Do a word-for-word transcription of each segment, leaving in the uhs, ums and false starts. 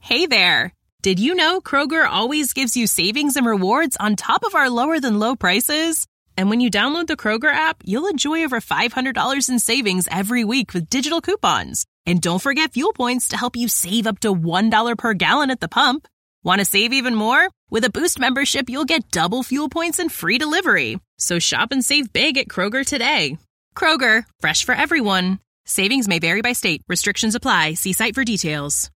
Hey there! Did you know Kroger always gives you savings and rewards on top of our lower-than-low prices? And when you download the Kroger app, you'll enjoy over five hundred dollars in savings every week with digital coupons. And don't forget fuel points to help you save up to one dollar per gallon at the pump. Want to save even more? With a Boost membership, you'll get double fuel points and free delivery. So shop and save big at Kroger today. Kroger, fresh for everyone. Savings may vary by state. Restrictions apply. See site for details.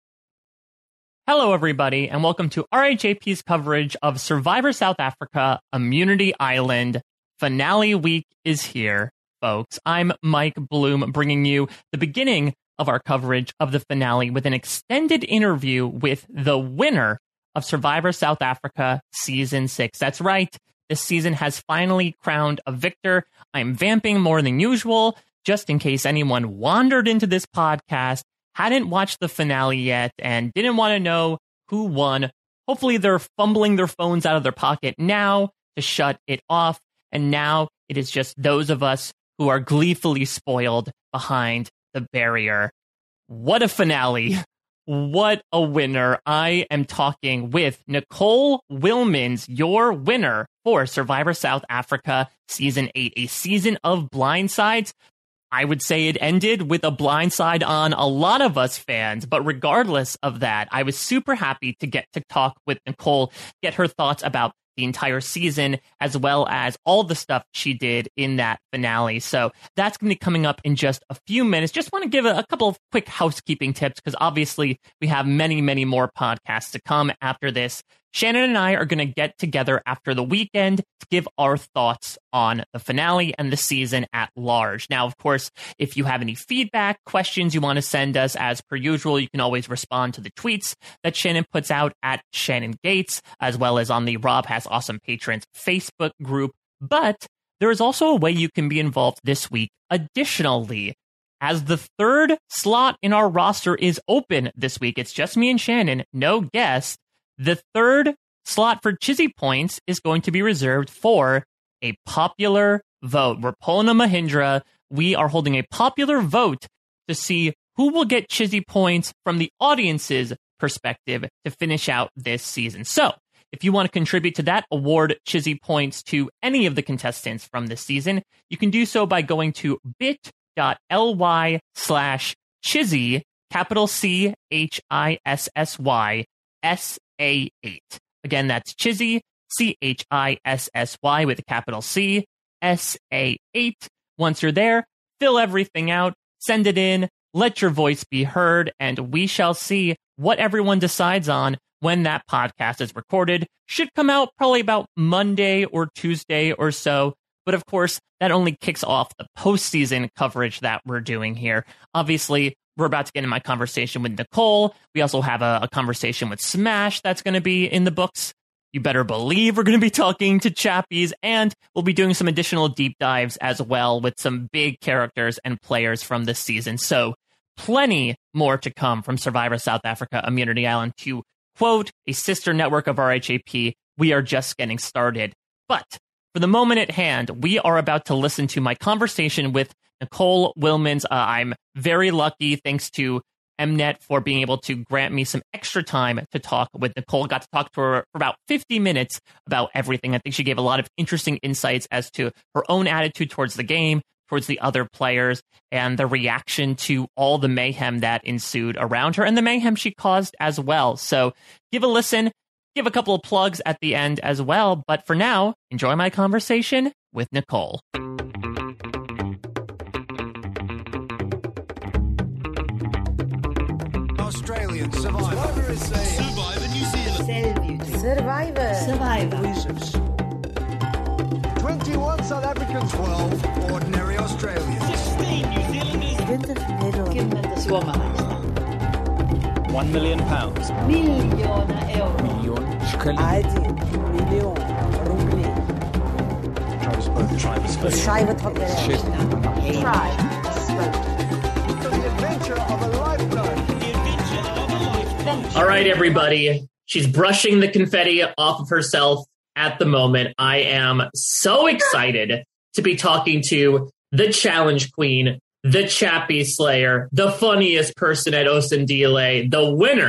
Hello, everybody, and welcome to R H A P's coverage of Survivor South Africa Immunity Island. Finale week is here, folks. I'm Mike Bloom, bringing you the beginning of our coverage of the finale with an extended interview with the winner of Survivor South Africa Season six. That's right, this season has finally crowned a victor. I'm vamping more than usual, just in case anyone wandered into this podcast, hadn't watched the finale yet, and didn't want to know who won. Hopefully they're fumbling their phones out of their pocket now to shut it off, and now it is just those of us who are gleefully spoiled behind the barrier. What a finale. What a winner. I am talking with Nicole Wilmans, your winner for Survivor South Africa Season eight, a season of blindsides. I would say it ended with a blindside on a lot of us fans, but regardless of that, I was super happy to get to talk with Nicole, get her thoughts about the entire season, as well as all the stuff she did in that finale. So that's going to be coming up in just a few minutes. Just want to give a, a couple of quick housekeeping tips, because obviously we have many, many more podcasts to come after this. Shannon and I are going to get together after the weekend to give our thoughts on the finale and the season at large. Now, of course, if you have any feedback, questions you want to send us, as per usual, you can always respond to the tweets that Shannon puts out at Shannon Gates, as well as on the Rob Has Awesome Patrons Facebook group. But there is also a way you can be involved this week. Additionally, as the third slot in our roster is open this week, it's just me and Shannon, no guest. The third slot for Chizzy Points is going to be reserved for a popular vote. We're pulling a Mahindra. We are holding a popular vote to see who will get Chizzy Points from the audience's perspective to finish out this season. So if you want to contribute to that, award Chizzy Points to any of the contestants from this season, you can do so by going to bit.ly slash Chizzy, capital C H I S S Y, S A eight. Again, that's Chizzy, C H I S S Y with a capital C, S A eight. Once you're there, fill everything out, send it in, let your voice be heard, and we shall see what everyone decides on when that podcast is recorded. Should come out probably about Monday or Tuesday or so. But of course, that only kicks off the postseason coverage that we're doing here. Obviously, we're about to get in my conversation with Nicole. We also have a, a conversation with Smash that's going to be in the books. You better believe we're going to be talking to Chappies, and we'll be doing some additional deep dives as well with some big characters and players from this season. So plenty more to come from Survivor South Africa Immunity Island. To quote a sister network of R H A P, we are just getting started. But for the moment at hand, we are about to listen to my conversation with Nicole Wilmans. Uh, I'm very lucky, thanks to Mnet, for being able to grant me some extra time to talk with Nicole. Got to talk to her for about fifty minutes about everything. I think she gave a lot of interesting insights as to her own attitude towards the game, towards the other players, and the reaction to all the mayhem that ensued around her and the mayhem she caused as well. So give a listen, give a couple of plugs at the end as well. But for now, enjoy my conversation with Nicole. Australian Survivor. Survivor is a Survivor New Zealand. Survivor. Survivor. twenty-one South African, twelve ordinary Australians. sixteen New Zealanders. One million pounds. Million euro. Million shkelling. Один миллион рублей. Travis Boat. Travis Boat. Schreiber Schreiber. For the adventure of a lifetime. All right, everybody. She's brushing the confetti off of herself at the moment. I am so excited to be talking to the challenge queen, the Chappie Slayer, the funniest person at Osendile, the winner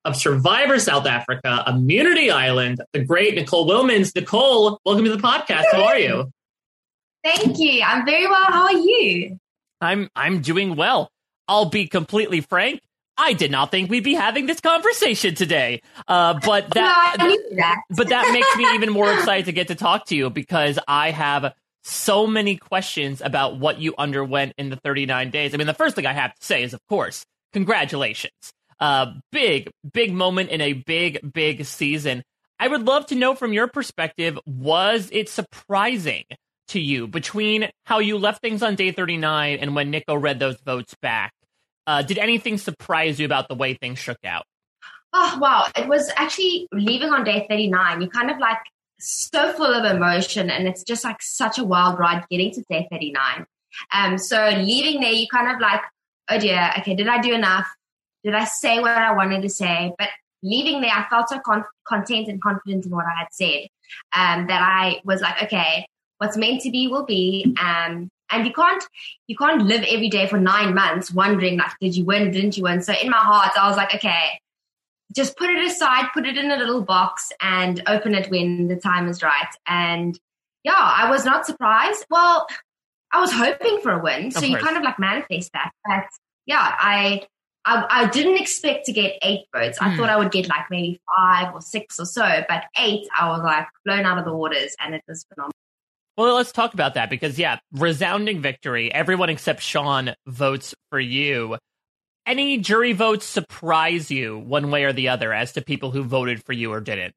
of Survivor South Africa, Immunity Island, the great Nicole Wilmans. Nicole, welcome to the podcast. How are you? Thank you. I'm very well. How are you? I'm I'm doing well. I'll be completely frank. I did not think we'd be having this conversation today, uh, but that, no, I knew that. but that makes me even more excited to get to talk to you because I have so many questions about what you underwent in the thirty-nine days. I mean, the first thing I have to say is, of course, congratulations. Uh, big, big moment in a big, big season. I would love to know from your perspective, was it surprising to you between how you left things on day thirty-nine and when Nico read those votes back? Uh, did anything surprise you about the way things shook out? Oh, wow. It was actually leaving on day thirty-nine. You're kind of like so full of emotion, and it's just like such a wild ride getting to day thirty-nine. Um, so leaving there, you kind of like, oh dear, okay, did I do enough? Did I say what I wanted to say? But leaving there, I felt so con- content and confident in what I had said um, that I was like, okay, what's meant to be will be. Um, and you can't, you can't live every day for nine months wondering, like, did you win, didn't you win? So in my heart, I was like, okay, just put it aside, put it in a little box and open it when the time is right. And yeah, I was not surprised. Well, I was hoping for a win. So you kind of like manifest that. But yeah, I, I, I didn't expect to get eight votes. I mm. thought I would get like maybe five or six or so, but eight, I was like blown out of the waters, and it was phenomenal. Well, let's talk about that because, yeah, resounding victory. Everyone except Sean votes for you. Any jury votes surprise you one way or the other as to people who voted for you or didn't?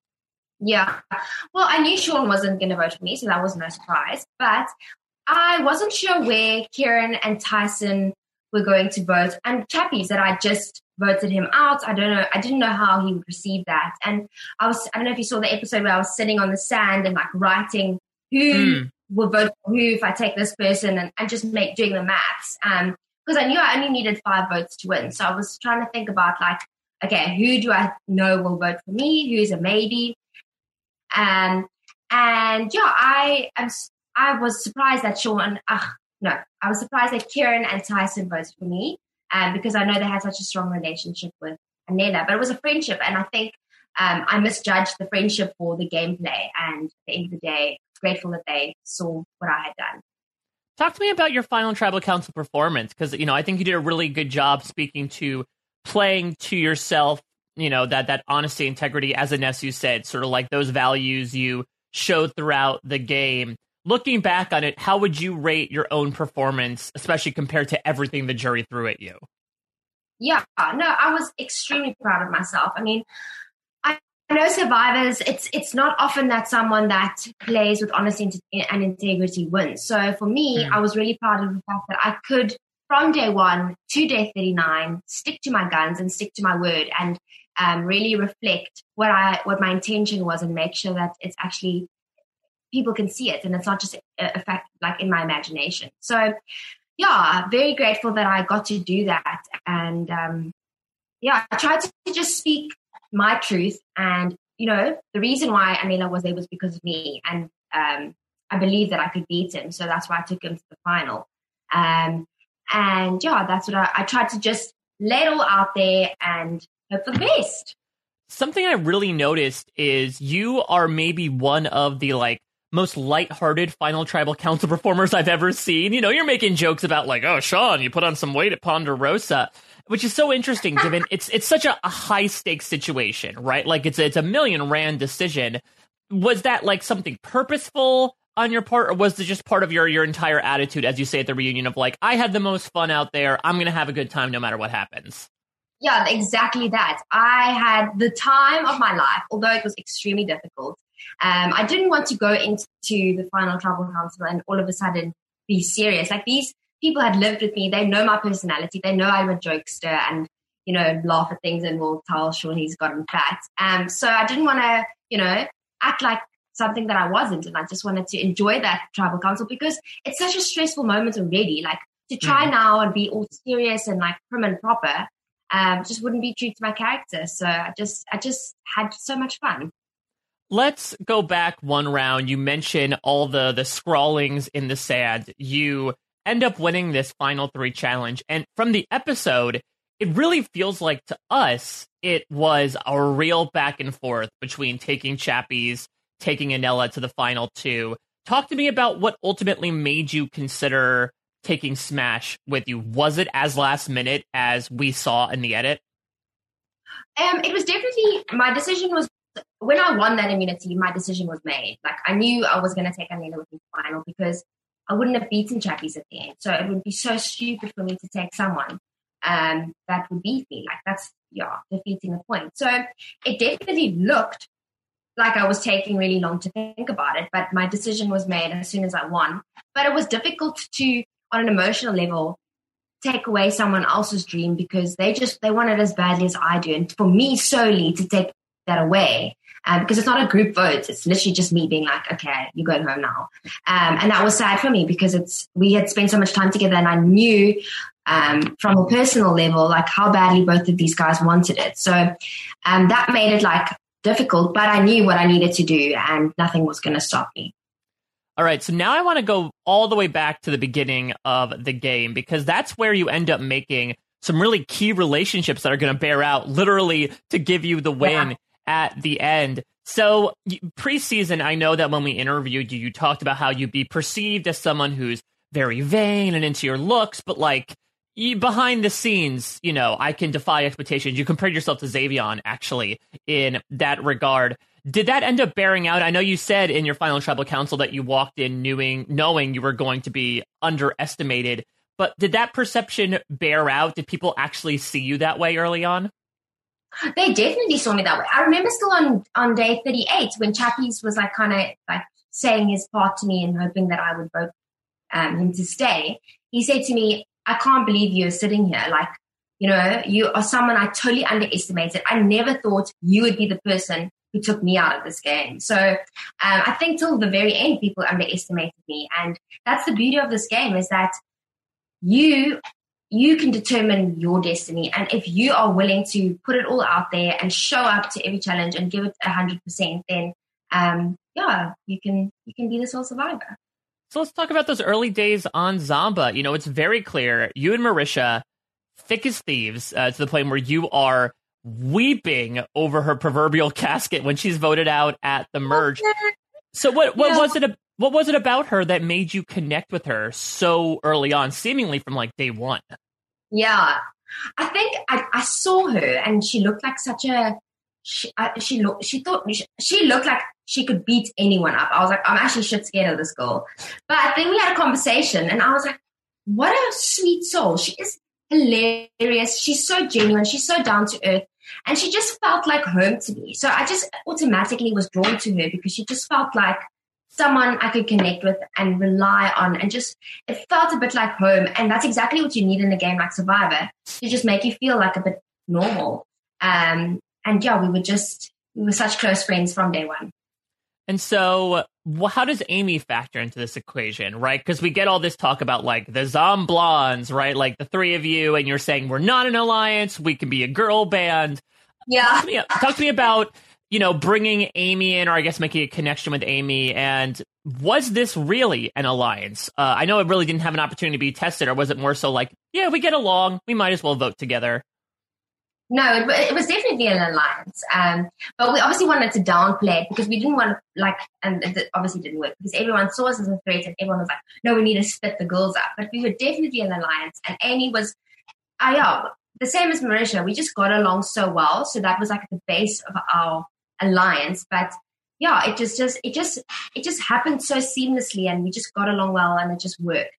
Yeah. Well, I knew Sean wasn't going to vote for me, so that was no surprise. But I wasn't sure where Kieran and Tyson were going to vote. And Chappie said I just voted him out. I don't know. I didn't know how he would receive that. And I was, I don't know if you saw the episode where I was sitting on the sand and like writing who mm. will vote for who if I take this person, and, and just make doing the maths. Um, because I knew I only needed five votes to win. So I was trying to think about like, okay, who do I know will vote for me? Who's a maybe? Um, and yeah, I am. I was surprised that Sean. Uh, no, I was surprised that Kieran and Tyson voted for me, um, because I know they had such a strong relationship with Anela. But it was a friendship, and I think um, I misjudged the friendship for the gameplay. And at the end of the day, grateful that they saw what I had done. Talk to me about your final Tribal Council performance, because, you know, I think you did a really good job speaking to playing to yourself, you know, that that honesty, integrity, as Ines, you said, sort of like those values you showed throughout the game. Looking back on it, how would you rate your own performance, especially compared to everything the jury threw at you? Yeah, no, I was extremely proud of myself. I mean, I know Survivors, it's it's not often that someone that plays with honesty and integrity wins. So for me, mm. I was really proud of the fact that I could, from day one to day thirty-nine, stick to my guns and stick to my word, and um, really reflect what I what my intention was, and make sure that it's actually people can see it and it's not just a, a fact like in my imagination. So yeah, very grateful that I got to do that. And um, yeah, I tried to just speak my truth, and you know, the reason why Anela was there was because of me, and um, I believed that I could beat him, so that's why I took him to the final. Um, and yeah, that's what I, I tried to just lay it all out there and hope for the best. Something I really noticed is you are maybe one of the like most lighthearted final Tribal Council performers I've ever seen. You know, you're making jokes about like, oh, Sean, you put on some weight at Ponderosa, which is so interesting given it's it's such a, a high stakes situation, right? Like it's it's a million rand decision. Was that like something purposeful on your part, or was it just part of your your entire attitude, as you say at the reunion, of like, I had the most fun out there, I'm gonna have a good time no matter what happens? Yeah, exactly that. I had the time of my life, although it was extremely difficult. Um, I didn't want to go into the final Tribal Council and all of a sudden be serious. Like, these people had lived with me. They know my personality. They know I'm a jokester and, you know, laugh at things and will tell Sean he's gotten fat. Um, so I didn't want to, you know, act like something that I wasn't. And I just wanted to enjoy that Tribal Council because it's such a stressful moment already. Like, to try mm. now and be all serious and like prim and proper um, just wouldn't be true to my character. So I just, I just had so much fun. Let's go back one round. You mentioned all the, the scrawlings in the sand. You end up winning this final three challenge. And from the episode, it really feels like to us it was a real back and forth between taking Chappies, taking Anela to the final two. Talk to me about what ultimately made you consider taking Smash with you. Was it as last minute as we saw in the edit? Um, it was definitely, my decision was, when I won that immunity, my decision was made. Like, I knew I was going to take Anela with me to the final because I wouldn't have beaten Chappies at the end. So it would be so stupid for me to take someone um, that would beat me. Like, that's, yeah, defeating the point. So it definitely looked like I was taking really long to think about it, but my decision was made as soon as I won. But it was difficult to, on an emotional level, take away someone else's dream because they just, they want it as badly as I do. And for me solely to take that away, um, because it's not a group vote, it's literally just me being like, okay, you're going home now. Um, and that was sad for me because it's, we had spent so much time together and I knew um, from a personal level, like how badly both of these guys wanted it. So um, that made it like difficult, but I knew what I needed to do and nothing was going to stop me. All right, so now I want to go all the way back to the beginning of the game because that's where you end up making some really key relationships that are going to bear out literally to give you the win yeah. at the end. So preseason, I know that when we interviewed you, you talked about how you'd be perceived as someone who's very vain and into your looks, but like you, behind the scenes, you know, I can defy expectations. You compared yourself to Xavion, actually, in that regard. Did that end up bearing out? I know you said in your final tribal council that you walked in knowing, knowing you were going to be underestimated, but did that perception bear out? Did people actually see you that way early on? They definitely saw me that way. I remember still on, on day thirty-eight when Chappies was like kind of like saying his part to me and hoping that I would vote um, him to stay. He said to me, I can't believe you're sitting here. Like, you know, you are someone I totally underestimated. I never thought you would be the person who took me out of this game. So um, I think till the very end, people underestimated me. And that's the beauty of this game is that you you can determine your destiny. And if you are willing to put it all out there and show up to every challenge and give it one hundred percent, then, um, yeah, you can you can be the sole survivor. So let's talk about those early days on Zamba. You know, it's very clear, you and Marisha, thick as thieves, uh, to the point where you are weeping over her proverbial casket when she's voted out at the merge. So what what yeah. was it what was it about her that made you connect with her so early on, seemingly from like day one? Yeah, I think I, I saw her and she looked like such a she I, she looked she thought she, she looked like she could beat anyone up. I was like, I'm actually shit scared of this girl. But then we had a conversation and I was like, what a sweet soul. She is hilarious. She's so genuine. She's so down to earth. And she just felt like home to me. So I just automatically was drawn to her because she just felt like someone I could connect with and rely on. And just, it felt a bit like home. And that's exactly what you need in a game like Survivor, to just make you feel like a bit normal. Um, and yeah, we were just, we were such close friends from day one. And so how does Amy factor into this equation, right? Because we get all this talk about like the Zomblons, right? Like the three of you, and you're saying we're not an alliance, we can be a girl band. Yeah. Talk to me, talk to me about, you know, bringing Amy in, or I guess making a connection with Amy. And was this really an alliance? Uh, I know it really didn't have an opportunity to be tested, or was it more so like, yeah, we get along, we might as well vote together? No, it, it was definitely an alliance. Um, but we obviously wanted to downplay it because we didn't want to, like, and it obviously didn't work because everyone saw us as a threat and everyone was like, no, we need to split the girls up. But we were definitely an alliance. And Amy was, uh, yeah, the same as Marisha. We just got along so well. So that was like the base of our alliance. But yeah, it just, just, it just, it just happened so seamlessly and we just got along well and it just worked.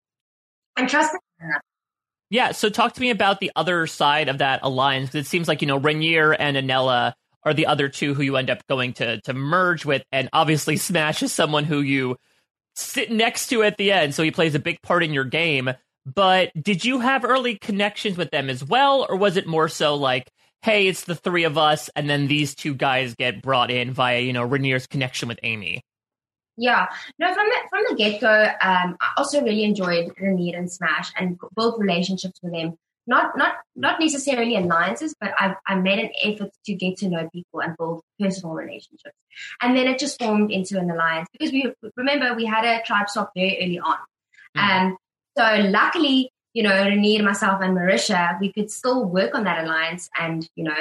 And trust me. Yeah, so talk to me about the other side of that alliance. It seems like, you know, Renier and Anela are the other two who you end up going to to merge with, and obviously Smash is someone who you sit next to at the end, so he plays a big part in your game. But did you have early connections with them as well, or was it more so like, hey, it's the three of us, and then these two guys get brought in via, you know, Renier's connection with Amy? Yeah, no, from the, from the get-go, um, I also really enjoyed Renier and Smash and built relationships with them. Not not not necessarily alliances, but I I made an effort to get to know people and build personal relationships. And then it just formed into an alliance because we remember we had a tribe swap very early on. And um, so luckily, you know, Renier, myself and Marisha, we could still work on that alliance and, you know,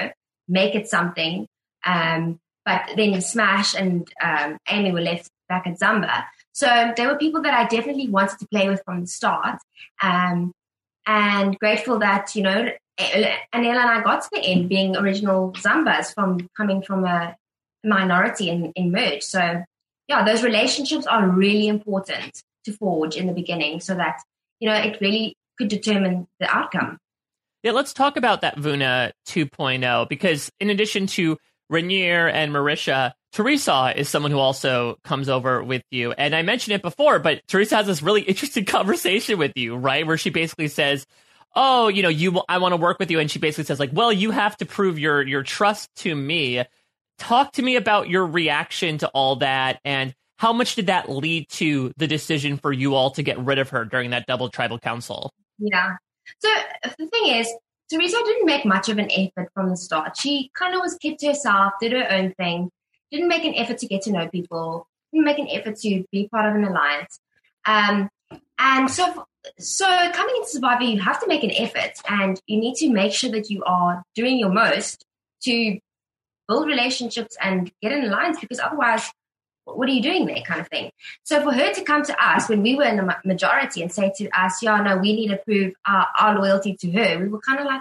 make it something. Um, but then Smash and um, Amy were left back at Zamba. So there were people that I definitely wanted to play with from the start. Um, and grateful that, you know, Anela and I got to the end being original Zambas from coming from a minority in, in Merge. So, yeah, those relationships are really important to forge in the beginning so that, you know, it really could determine the outcome. Yeah, let's talk about that Vuna two point oh, because in addition to Rainier and Marisha, Teresa is someone who also comes over with you. And I mentioned it before, but Teresa has this really interesting conversation with you, right? Where she basically says, oh, you know, you, I want to work with you. And she basically says, like, well, you have to prove your, your trust to me. Talk to me about your reaction to all that. And how much did that lead to the decision for you all to get rid of her during that double tribal council? Yeah. So the thing is, Teresa didn't make much of an effort from the start. She kind of was kept to herself, did her own thing, didn't make an effort to get to know people, didn't make an effort to be part of an alliance. Um, and so, so coming into Survivor, you have to make an effort, and you need to make sure that you are doing your most to build relationships and get an alliance, because otherwise, what are you doing there, kind of thing. So for her to come to us when we were in the majority and say to us, yeah, no, we need to prove our, our loyalty to her, we were kind of like,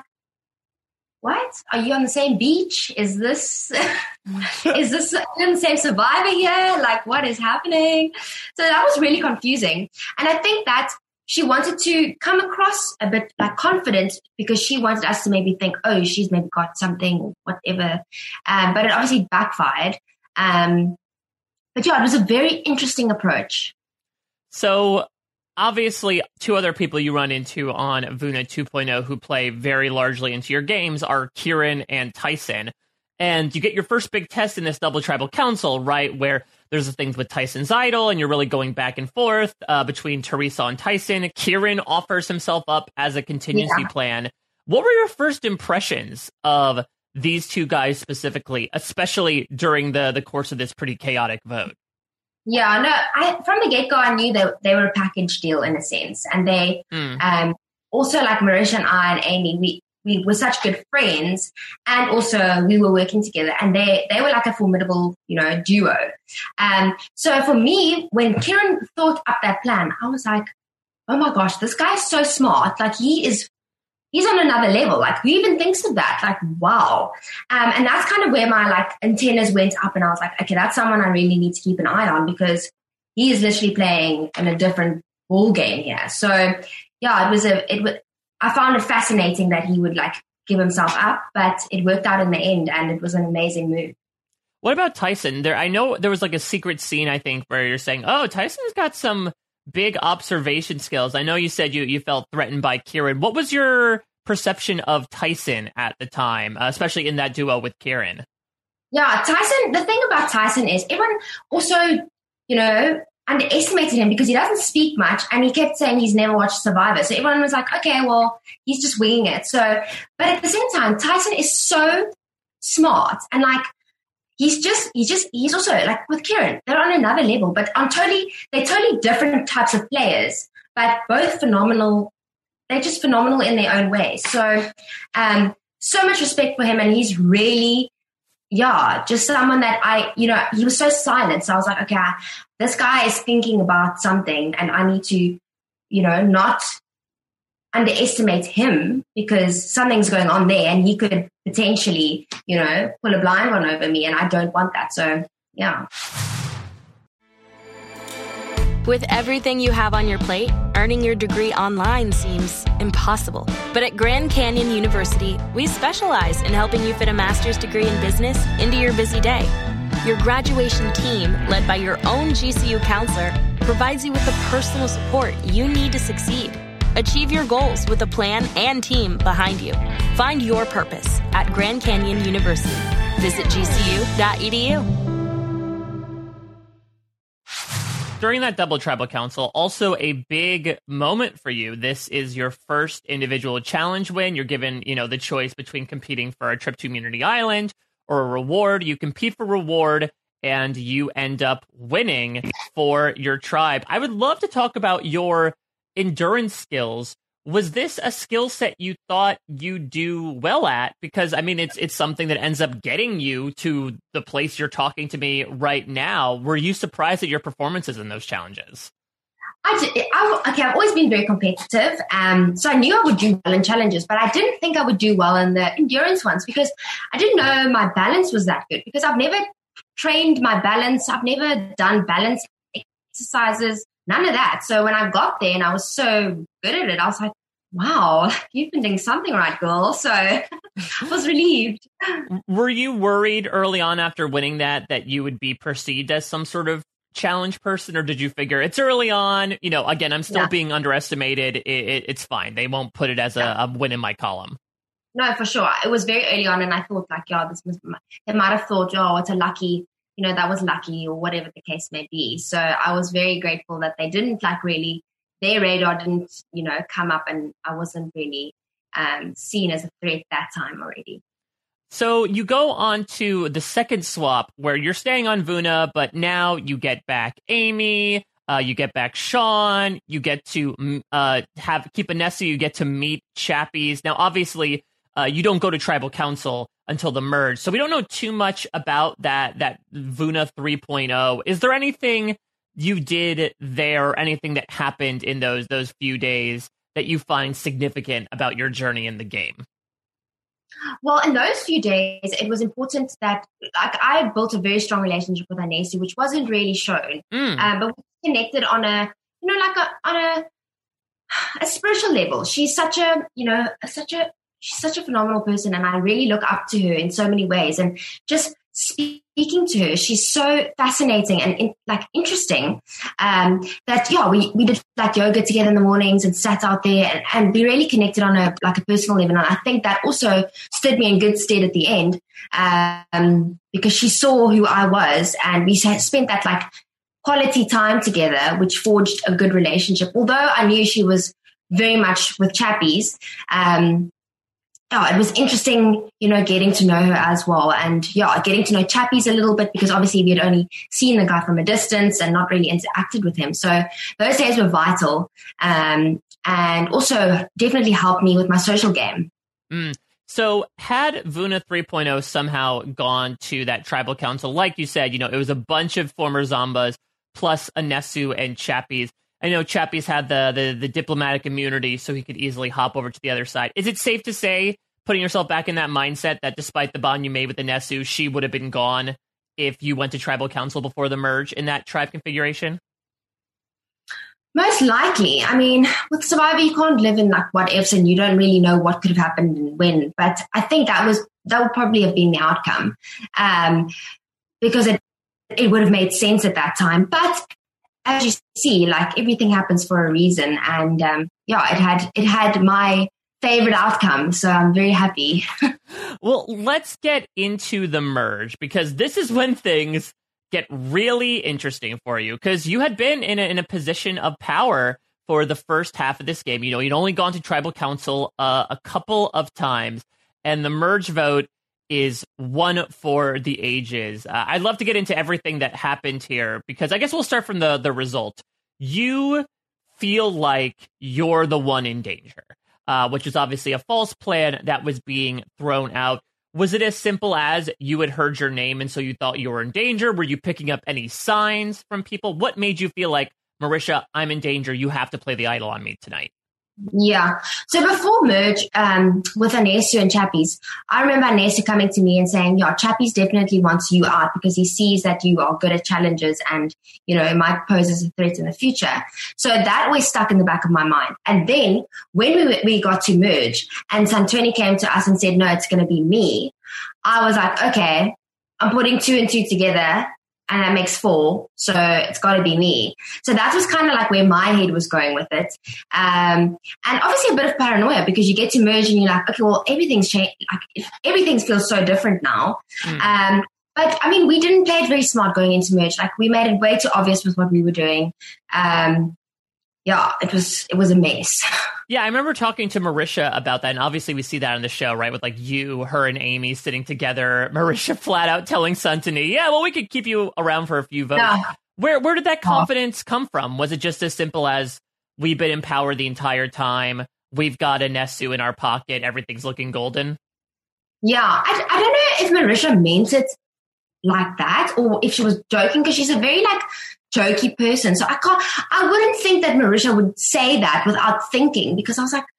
what? Are you on the same beach? Is this, is this in the same Survivor here? Like, what is happening? So that was really confusing. And I think that she wanted to come across a bit like confident because she wanted us to maybe think, oh, she's maybe got something or whatever. Um, but it obviously backfired. Um, But yeah, it was a very interesting approach. So obviously, two other people you run into on Vuna two point oh who play very largely into your games are Kieran and Tyson. And you get your first big test in this double tribal council, right, where there's the things with Tyson's idol, and you're really going back and forth uh, between Teresa and Tyson. Kieran offers himself up as a contingency Yeah. plan. What were your first impressions of these two guys specifically, especially during the, the course of this pretty chaotic vote? Yeah, no, I from the get-go, I knew that they were a package deal in a sense. And they Mm. um, also, like Marisha and I and Amy, we, we were such good friends. And also we were working together, and they, they were like a formidable, you know, duo. Um, so for me, when Kieran thought up that plan, I was like, oh my gosh, this guy is so smart. Like he is He's on another level. Like, who even thinks of that? Like, wow. Um, and that's kind of where my, like, antennas went up, and I was like, okay, that's someone I really need to keep an eye on, because he is literally playing in a different ball game here. So, yeah, it was a, it was, I found it fascinating that he would, like, give himself up, but it worked out in the end, and it was an amazing move. What about Tyson? There, I know there was, like, a secret scene, I think, where you're saying, oh, Tyson's got some big observation skills. I know you said you, you felt threatened by Kieran. What was your perception of Tyson at the time, uh, especially in that duo with Kieran? Yeah, Tyson, the thing about Tyson is everyone also, you know, underestimated him because he doesn't speak much, and he kept saying he's never watched Survivor. So everyone was like, okay, well, he's just winging it. So, but at the same time, Tyson is so smart, and like, He's just, he's just, he's also like with Kieran, they're on another level, but on totally, they're totally different types of players, but both phenomenal. They're just phenomenal in their own way. So, um, so much respect for him. And he's really, yeah, just someone that I, you know, he was so silent. So I was like, okay, this guy is thinking about something, and I need to, you know, not underestimate him, because something's going on there, and he could potentially, you know, pull a blind one over me, and I don't want that. So, yeah. With everything you have on your plate, earning your degree online seems impossible. But at Grand Canyon University, we specialize in helping you fit a master's degree in business into your busy day. Your graduation team, led by your own G C U counselor, provides you with the personal support you need to succeed. Achieve your goals with a plan and team behind you. Find your purpose at Grand Canyon University. Visit g c u dot e d u. During that double tribal council, also a big moment for you. This is your first individual challenge win. You're given, you know, the choice between competing for a trip to Immunity Island or a reward. You compete for reward, and you end up winning for your tribe. I would love to talk about your endurance skills Was this a skill set you thought you'd do well at? Because, I mean, it's it's something that ends up getting you to the place you're talking to me right now. Were you surprised at your performances in those challenges? I did, I, okay, I've always been very competitive, um, so I knew I would do well in challenges, but I didn't think I would do well in the endurance ones because I didn't know my balance was that good because I've never trained my balance. I've never done balance exercises, none of that. So when I got there and I was so good at it, I was like, wow, you've been doing something right, girl. So I was relieved. Were you worried early on after winning that, that you would be perceived as some sort of challenge person, or did you figure it's early on, you know, again, I'm still yeah. being underestimated. It, it, it's fine. They won't put it as a, yeah. a win in my column. No, for sure. It was very early on. And I thought like, yeah, this was, they might have thought, oh, it's a lucky, you know, that was lucky or whatever the case may be. So I was very grateful that they didn't like really, their radar didn't, you know, come up and I wasn't really um, seen as a threat that time already. So you go on to the second swap where you're staying on Vuna, but now you get back Amy, uh, you get back Sean, you get to uh, have keep a Nesu, you get to meet Chappies. Now, obviously, uh, you don't go to Tribal Council until the merge, so we don't know too much about that that Vuna three point oh. Is there anything you did there, or anything that happened in those those few days that you find significant about your journey in the game? Well, in those few days, it was important that like I had built a very strong relationship with Anesi, which wasn't really shown, mm. uh, but we connected on a, you know, like a on a a spiritual level. She's such a, you know, such a she's such a phenomenal person, and I really look up to her in so many ways. And just speaking to her, she's so fascinating and in, like interesting. Um, that yeah, we we did like yoga together in the mornings and sat out there, and, and we really connected on a like a personal level. And I think that also stood me in good stead at the end, um, because she saw who I was, and we spent that like quality time together, which forged a good relationship. Although I knew she was very much with Chappies, um, yeah, it was interesting, you know, getting to know her as well. And yeah, getting to know Chappies a little bit because obviously we had only seen the guy from a distance and not really interacted with him. So those days were vital, um, and also definitely helped me with my social game. Mm. So had Vuna three point oh somehow gone to that Tribal Council, like you said, you know, it was a bunch of former Zambas plus Anesu and Chappies. I know Chappies had the, the the diplomatic immunity, so he could easily hop over to the other side. Is it safe to say, putting yourself back in that mindset, that despite the bond you made with Anesu, she would have been gone if you went to Tribal Council before the merge in that tribe configuration? Most likely. I mean, with Survivor, you can't live in like what ifs, and you don't really know what could have happened and when. But I think that was that would probably have been the outcome, um, because it it would have made sense at that time. But as you see, like everything happens for a reason, and um, yeah, it had it had my favorite outcome, so I'm very happy. Well, let's get into the merge, because this is when things get really interesting for you, because you had been in a, in a position of power for the first half of this game. You know, you'd only gone to Tribal Council uh, a couple of times, and the merge vote is one for the ages. Uh, I'd love to get into everything that happened here, because I guess we'll start from the, the result. You feel like you're the one in danger, uh, which is obviously a false plan that was being thrown out. Was it as simple as you had heard your name and so you thought you were in danger? Were you picking up any signs from people? What made you feel like, Marisha, I'm in danger, you have to play the idol on me tonight? Yeah. So before merge, um, with Anesu and Chappies, I remember Anesu coming to me and saying, yeah, Chappies definitely wants you out because he sees that you are good at challenges and, you know, it might pose as a threat in the future. So that always stuck in the back of my mind. And then when we we got to merge and Santoni came to us and said, no, it's going to be me, I was like, okay, I'm putting two and two together, and that makes four, so it's got to be me. So that was kind of like where my head was going with it. Um, and obviously a bit of paranoia, because you get to merge and you're like, okay, well, everything's changed. Like, everything feels so different now. Mm. Um, but, I mean, we didn't play it very smart going into merge. Like, we made it way too obvious with what we were doing. Um, yeah, it was it was a mess. Yeah, I remember talking to Marisha about that, and obviously we see that on the show, right, with like you, her, and Amy sitting together. Marisha flat out telling Santoni, yeah, well, we could keep you around for a few votes. Yeah. Where where did that confidence come from? Was it just as simple as we've been in power the entire time, we've got a Nesu in our pocket, everything's looking golden? Yeah, I, I don't know if Marisha meant it like that or if she was joking, because she's a very like jokey person. So I can't, I wouldn't think that Marisha would say that without thinking, because I was like,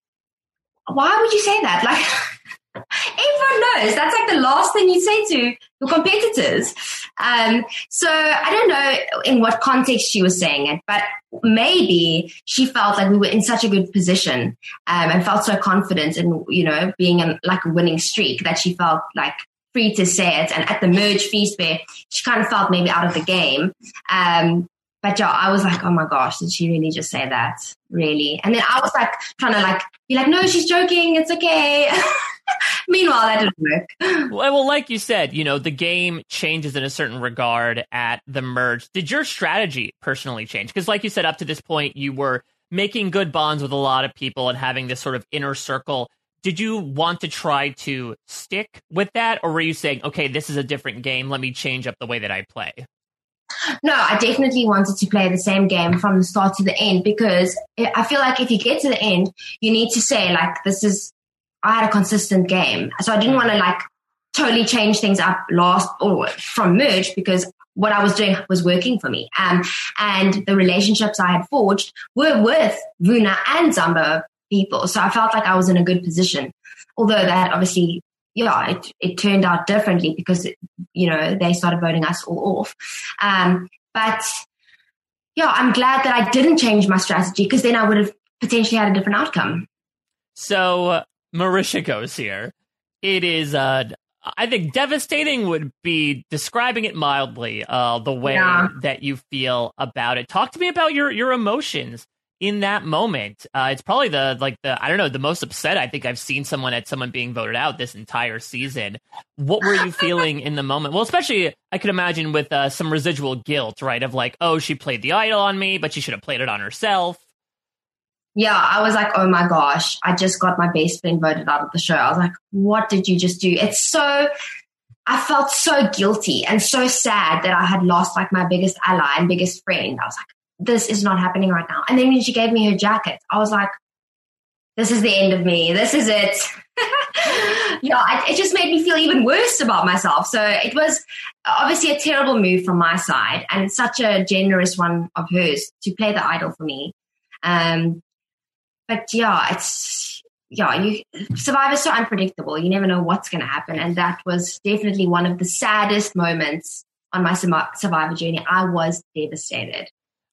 why would you say that? Like, everyone knows that's like the last thing you say to your competitors. Um, so I don't know in what context she was saying it, but maybe she felt like we were in such a good position um, and felt so confident in, you know, being in like a winning streak that she felt like free to say it. And at the merge feast where she kind of felt maybe out of the game. Um, but yeah, I was like, oh my gosh, did she really just say that? Really? And then I was like trying to like be like, no, she's joking. It's okay. Meanwhile, that didn't work. Well, well, like you said, you know, the game changes in a certain regard at the merge. Did your strategy personally change? Because like you said, up to this point, you were making good bonds with a lot of people and having this sort of inner circle. Did you want to try to stick with that? Or were you saying, okay, this is a different game, let me change up the way that I play? No, I definitely wanted to play the same game from the start to the end, because I feel like if you get to the end, you need to say like, this is, I had a consistent game. So I didn't want to like totally change things up last or from merge, because what I was doing was working for me. Um, and the relationships I had forged were with Vuna and Zamba people. So I felt like I was in a good position. Although that obviously, yeah, it, it turned out differently because, it, you know, they started voting us all off. Um, but yeah, I'm glad that I didn't change my strategy, because then I would have potentially had a different outcome. So uh, Marisha goes here. It is, uh, I think, devastating would be describing it mildly, uh, the way yeah. that you feel about it. Talk to me about your, your emotions in that moment. Uh, it's probably the, like the, I don't know, the most upset I think I've seen someone at someone being voted out this entire season. What were you feeling in the moment? Well, especially I could imagine with uh, some residual guilt, right? Of like, oh, she played the idol on me, but she should have played it on herself. Yeah, I was like, oh my gosh, I just got my best friend voted out of the show. I was like, what did you just do? It's so, I felt so guilty and so sad that I had lost like my biggest ally and biggest friend. I was like, this is not happening right now. And then when she gave me her jacket, I was like, this is the end of me. This is it. Yeah, it, it just made me feel even worse about myself. So it was obviously a terrible move from my side, and such a generous one of hers to play the idol for me. Um, but yeah, it's, yeah, you Survivor's so unpredictable. You never know what's going to happen. And that was definitely one of the saddest moments on my Survivor journey. I was devastated.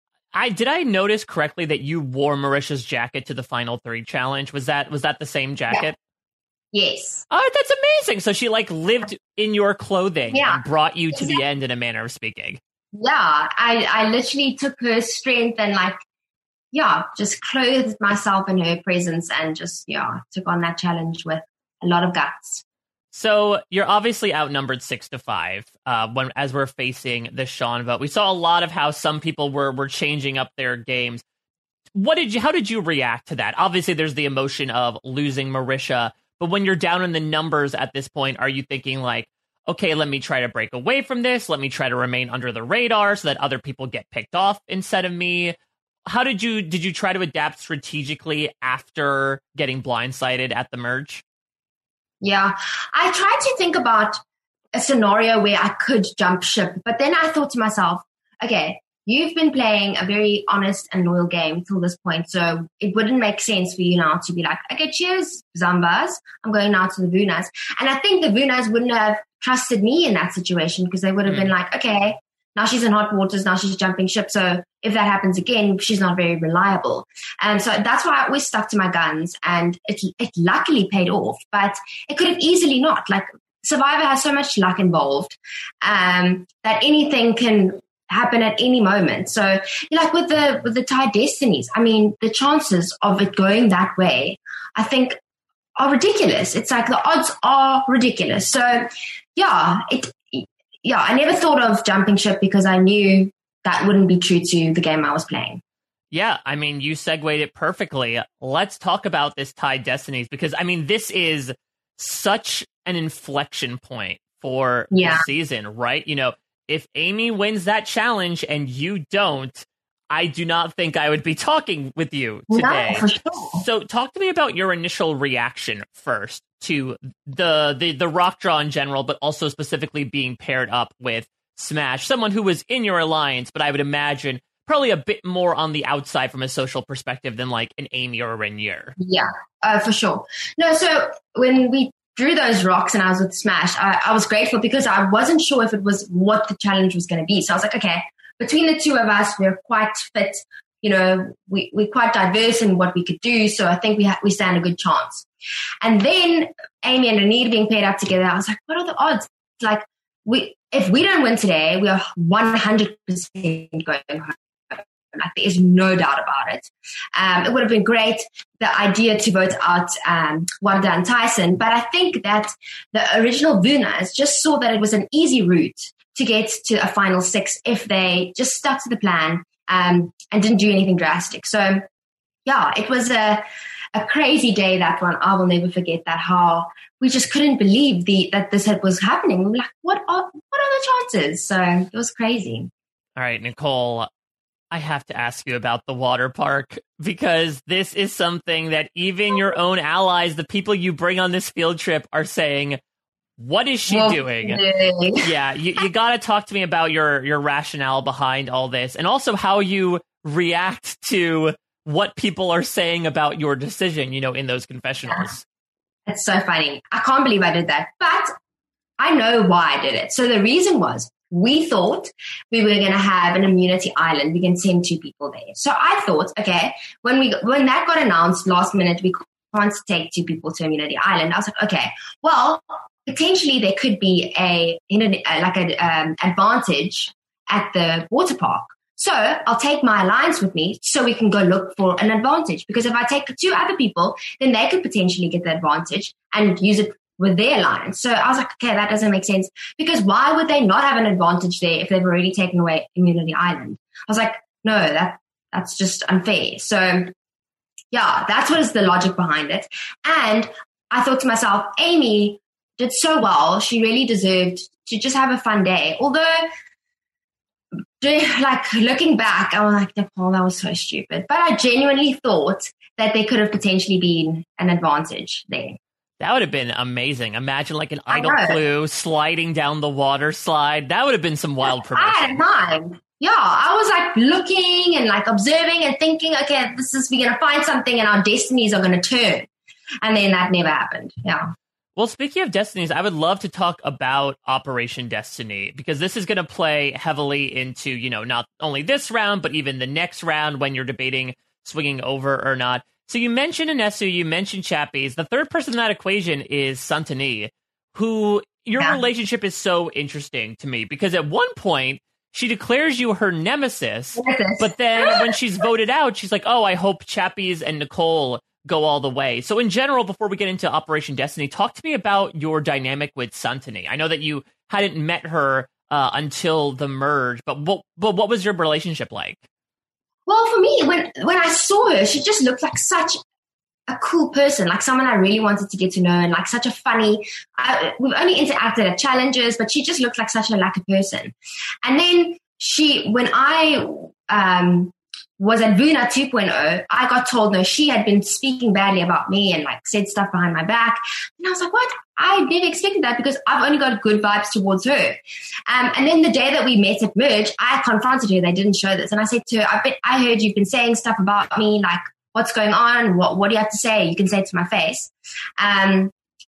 I did I notice correctly that you wore Marisha's jacket to the final three challenge? Was that was that the same jacket? Yeah. Yes. Oh, that's amazing. So she like lived in your clothing yeah. and brought you to exactly. the end in a manner of speaking. Yeah, I, I literally took her strength and like, yeah, just clothed myself in her presence and just, yeah, took on that challenge with a lot of guts. So you're obviously outnumbered six to five uh, when as we're facing the Sean vote. We saw a lot of how some people were were changing up their games. What did you? How did you react to that? Obviously, there's the emotion of losing Marisha, but when you're down in the numbers at this point, are you thinking like, okay, let me try to break away from this. Let me try to remain under the radar so that other people get picked off instead of me. How did you did you try to adapt strategically after getting blindsided at the merge? Yeah, I tried to think about a scenario where I could jump ship, but then I thought to myself, okay, you've been playing a very honest and loyal game till this point, so it wouldn't make sense for you now to be like, okay, cheers, Zambas, I'm going now to the Vunas. And I think the Vunas wouldn't have trusted me in that situation, because they would have mm. been like, okay, now she's in hot waters, now she's jumping ship, so if that happens again, she's not very reliable. And so that's why I always stuck to my guns, and it, it luckily paid off, but it could have easily not. Like, Survivor has so much luck involved um, that anything can happen at any moment. So, like with the with the Tide Destinies, I mean, the chances of it going that way, I think, are ridiculous. It's like the odds are ridiculous. So, yeah, it. Yeah, I never thought of jumping ship because I knew that wouldn't be true to the game I was playing. Yeah, I mean, you segued it perfectly. Let's talk about this Tide Destinies, because, I mean, this is such an inflection point for yeah. the season, right? You know, if Amy wins that challenge and you don't, I do not think I would be talking with you today. No, for sure. So talk to me about your initial reaction first to the, the, the rock draw in general, but also specifically being paired up with Smash, someone who was in your alliance, but I would imagine probably a bit more on the outside from a social perspective than like an Amy or a Renier. Yeah, uh, for sure. No, so when we drew those rocks and I was with Smash, I, I was grateful because I wasn't sure if it was what the challenge was going to be. So I was like, okay, between the two of us, we're quite fit. You know, we, we're quite diverse in what we could do. So I think we ha- we stand a good chance. And then Amy and Renier being paired up together, I was like, what are the odds? Like, we if we don't win today, we are one hundred percent going home. Like, there is no doubt about it. Um, it would have been great, the idea to vote out um, Warda and Tyson, but I think that the original Vunas just saw that it was an easy route to get to a final six if they just stuck to the plan um, and didn't do anything drastic. So, yeah, it was a, a crazy day, that one. I will never forget that, how we just couldn't believe the that this was happening. We were like, what are, what are the chances? So it was crazy. All right, Nicole, I have to ask you about the water park, because this is something that even your own allies, the people you bring on this field trip, are saying, what is she well, doing? Really? Yeah, you, you got to talk to me about your, your rationale behind all this, and also how you react to what people are saying about your decision, you know, in those confessionals. Yeah. It's so funny. I can't believe I did that, but I know why I did it. So the reason was, we thought we were going to have an immunity island. We can send two people there. So I thought, okay, when we when that got announced last minute, we can't take two people to immunity island. I was like, okay, well, potentially there could be a like an um, advantage at the water park. So I'll take my alliance with me so we can go look for an advantage. Because if I take two other people, then they could potentially get the advantage and use it with their alliance. So I was like, okay, that doesn't make sense, because why would they not have an advantage there if they've already taken away Immunity Island? I was like, no, that that's just unfair. So yeah, that was the logic behind it. And I thought to myself, Amy did so well. She really deserved to just have a fun day. Although, like, looking back, I was like, Nicole, that was so stupid. But I genuinely thought that there could have potentially been an advantage there. That would have been amazing. Imagine like an idle clue sliding down the water slide. That would have been some wild promotion. I had mine. Yeah, I was like looking and like observing and thinking, okay, this is, we're going to find something and our destinies are going to turn. And then that never happened. Yeah. Well, speaking of destinies, I would love to talk about Operation Destiny, because this is going to play heavily into, you know, not only this round, but even the next round when you're debating swinging over or not. So you mentioned Anesu, you mentioned Chappies. The third person in that equation is Santini, who your yeah. relationship is so interesting to me, because at one point she declares you her nemesis, nemesis. But then when she's voted out, she's like, oh, I hope Chappies and Nicole go all the way. So in general, before we get into Operation Destiny, talk to me about your dynamic with Santini. I know that you hadn't met her uh, until the merge, but what, but what was your relationship like? Well, for me, when when I saw her, she just looked like such a cool person, like someone I really wanted to get to know, and like such a funny, I, we've only interacted at challenges, but she just looked like such a lucky person. And then she, when I um, was at Vuna two point oh, I got told, no, she had been speaking badly about me and like said stuff behind my back. And I was like, what? I never expected that, because I've only got good vibes towards her. Um, and then the day that we met at Merge, I confronted her. They didn't show this. And I said to her, I, bet, I heard you've been saying stuff about me, like, what's going on? What, what do you have to say? You can say it to my face. Um,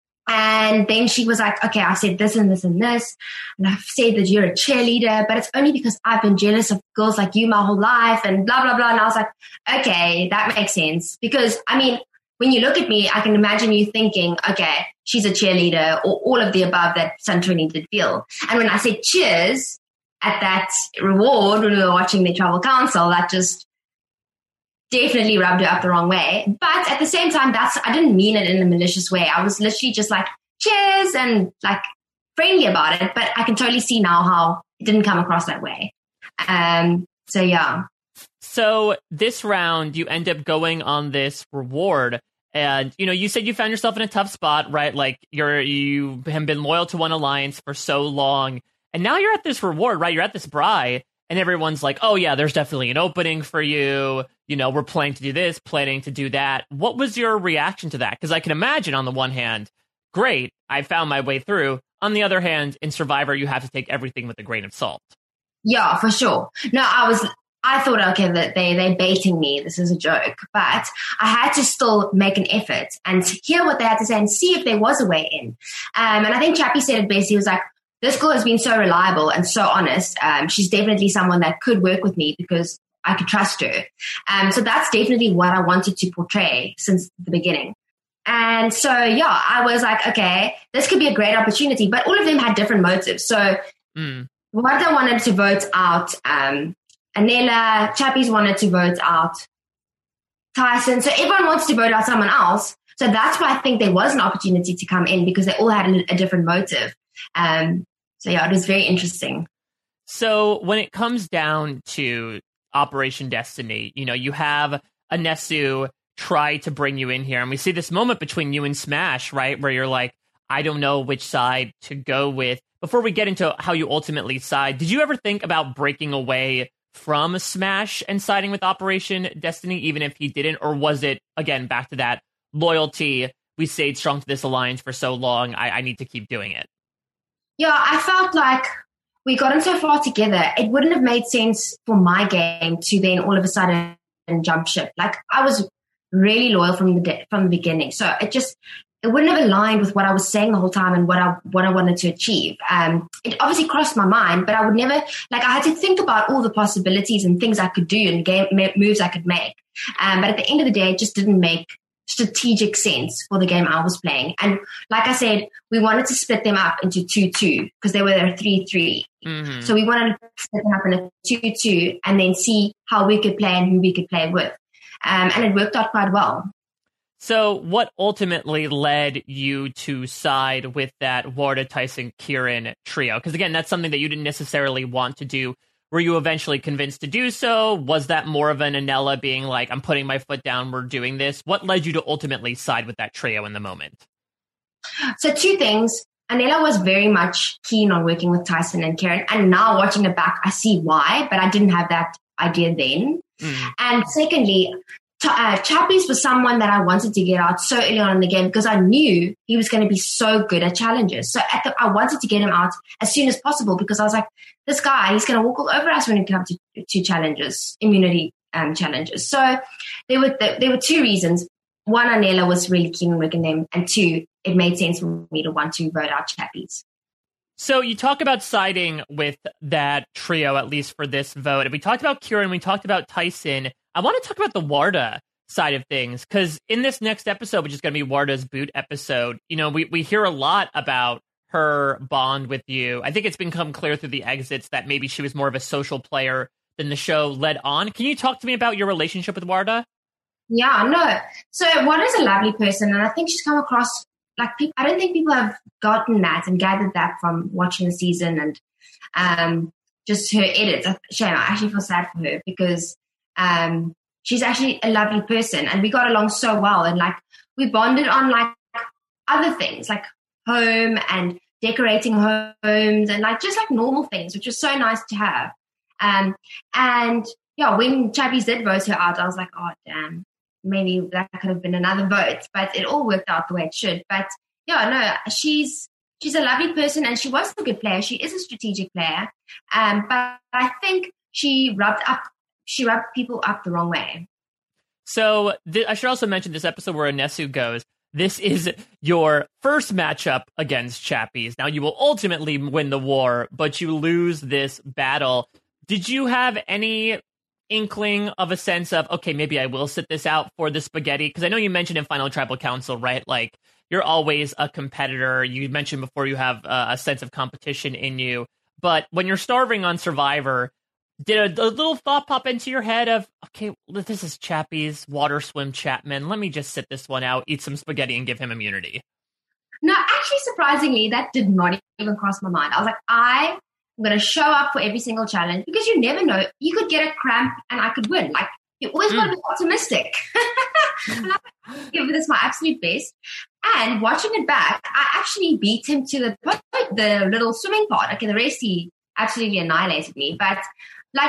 and then she was like, okay, I said this and this and this. And I've said that you're a cheerleader, but it's only because I've been jealous of girls like you my whole life and blah, blah, blah. And I was like, okay, that makes sense. Because, I mean, when you look at me, I can imagine you thinking, okay, she's a cheerleader, or all of the above that Santini did feel. And when I said cheers at that reward when we were watching the Tribal Council, that just definitely rubbed her up the wrong way. But at the same time, that's I didn't mean it in a malicious way. I was literally just like, cheers, and like friendly about it. But I can totally see now how it didn't come across that way. Um. So, yeah. So this round, you end up going on this reward, and you know you said you found yourself in a tough spot, right? Like you're you have been loyal to one alliance for so long, and now you're at this reward, right? You're at this Bri, and everyone's like, oh yeah, there's definitely an opening for you. You know, we're planning to do this, planning to do that. What was your reaction to that? Because I can imagine on the one hand, great, I found my way through. On the other hand, in Survivor, you have to take everything with a grain of salt. Yeah, for sure. No, I was, I thought, okay, that they, they're baiting me. This is a joke. But I had to still make an effort and hear what they had to say and see if there was a way in. Um, and I think Chappie said it best. He was like, this girl has been so reliable and so honest. Um, she's definitely someone that could work with me because I could trust her. Um, so that's definitely what I wanted to portray since the beginning. And so, yeah, I was like, okay, this could be a great opportunity. But all of them had different motives. So mm. Warda wanted to vote out um, Anela. Chappies wanted to vote out Tyson. So everyone wants to vote out someone else. So that's why I think there was an opportunity to come in because they all had a, a different motive. Um, so, yeah, it was very interesting. So when it comes down to Operation Destiny, you know, you have Anesu try to bring you in here. And we see this moment between you and Smash, right? Where you're like, I don't know which side to go with. Before we get into how you ultimately side, did you ever think about breaking away from Smash and siding with Operation Destiny, even if he didn't? Or was it, again, back to that loyalty? We stayed strong to this alliance for so long. I, I need to keep doing it. Yeah, I felt like we gotten so far together. It wouldn't have made sense for my game to then all of a sudden jump ship. Like I was really loyal from the de- from the beginning, so it just it wouldn't have aligned with what I was saying the whole time and what I what I wanted to achieve. Um, it obviously crossed my mind, but I would never like I had to think about all the possibilities and things I could do and game moves I could make. Um, but at the end of the day, it just didn't make strategic sense for the game I was playing. And like I said, we wanted to split them up into two two because they were a three three. Mm-hmm. So we wanted to split them up in a two two and then see how we could play and who we could play with. Um, and it worked out quite well. So what ultimately led you to side with that Warda, Tyson, Kieran trio? Because again, that's something that you didn't necessarily want to do. Were you eventually convinced to do so? Was that more of an Anela being like, I'm putting my foot down, we're doing this? What led you to ultimately side with that trio in the moment? So two things. Anela was very much keen on working with Tyson and Kieran. And now watching it back, I see why, but I didn't have that idea then. Mm. And secondly, uh, Chappies was someone that I wanted to get out so early on in the game because I knew he was going to be so good at challenges. So at the, I wanted to get him out as soon as possible because I was like, this guy, he's going to walk all over us when it comes to, to challenges, immunity um, challenges. So there were there were two reasons. One, Anela was really keen on working them, and two, it made sense for me to want to vote out Chappies. So you talk about siding with that trio, at least for this vote. And we talked about Kieran, we talked about Tyson. I want to talk about the Warda side of things, because in this next episode, which is going to be Warda's boot episode, you know, we, we hear a lot about her bond with you. I think it's become clear through the exits that maybe she was more of a social player than the show led on. Can you talk to me about your relationship with Warda? Yeah, no. So Warda's a lovely person, and I think she's come across like people. I don't think people have gotten that and gathered that from watching the season and um, just her edits. Shame, I actually feel sad for her because um, she's actually a lovely person, and we got along so well, and like we bonded on like other things like home and decorating homes and like just like normal things, which was so nice to have. Um, and yeah, when Chappies did vote her out, I was like, oh damn, maybe that could have been another vote, but it all worked out the way it should. But yeah, no, she's she's a lovely person and she was a good player. She is a strategic player, um, but I think she rubbed up she rubbed people up the wrong way. So th- I should also mention this episode where Anesu goes, this is your first matchup against Chappies. Now, you will ultimately win the war, but you lose this battle. Did you have any inkling of a sense of, okay, maybe I will sit this out for the spaghetti? Because I know you mentioned in Final Tribal Council, right? Like, you're always a competitor. You mentioned before you have uh, a sense of competition in you. But when you're starving on Survivor, did a, a little thought pop into your head of, okay, this is Chappies, Water Swim Chapman. Let me just sit this one out, eat some spaghetti, and give him immunity. No, actually, surprisingly, that did not even cross my mind. I was like, I am going to show up for every single challenge because you never know. You could get a cramp and I could win. Like, you always mm. got to be optimistic. And I'm going to give this my absolute best. And watching it back, I actually beat him to the the little swimming part. Okay, the rest he absolutely annihilated me. But like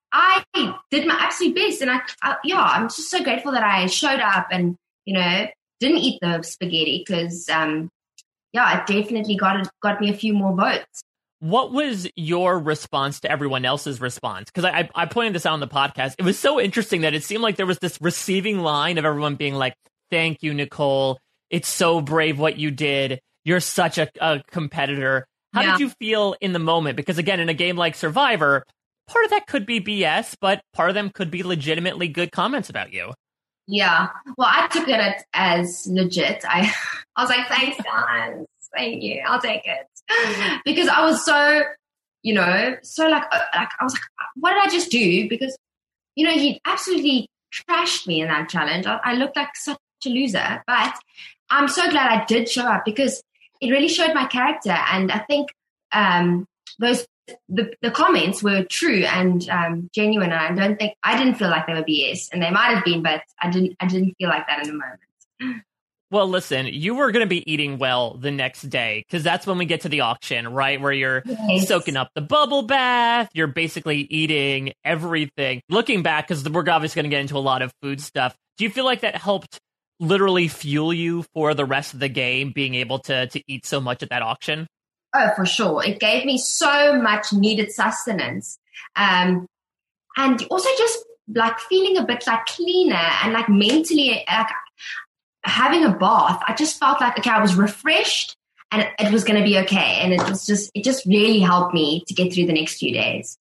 I did my absolute best, and I, I yeah, I'm just so grateful that I showed up and you know didn't eat the spaghetti because um, yeah, it definitely got got me a few more votes. What was your response to everyone else's response? Because I, I pointed this out on the podcast. It was so interesting that it seemed like there was this receiving line of everyone being like, thank you, Nicole. It's so brave what you did. You're such a, a competitor. How yeah. did you feel in the moment? Because again, in a game like Survivor, part of that could be B S, but part of them could be legitimately good comments about you. Yeah. Well, I took it as legit. I, I was like, thanks, guys. Thank you. I'll take it. Because I was so, you know, so like, like I was like, what did I just do? Because, you know, he absolutely trashed me in that challenge. I, I looked like such a loser, but I'm so glad I did show up because it really showed my character. And I think um, those the, the comments were true and um, genuine. And I don't think I didn't feel like they were B S, and they might have been, but I didn't. I didn't feel like that in the moment. Well, listen, you were going to be eating well the next day because that's when we get to the auction, right? Where you're yes. soaking up the bubble bath. You're basically eating everything. Looking back, because we're obviously going to get into a lot of food stuff. Do you feel like that helped literally fuel you for the rest of the game, being able to to eat so much at that auction? Oh, for sure. It gave me so much needed sustenance. Um, and also just like feeling a bit like cleaner and like mentally like having a bath. I just felt like, okay, I was refreshed and it was going to be okay. And it was just, it just really helped me to get through the next few days.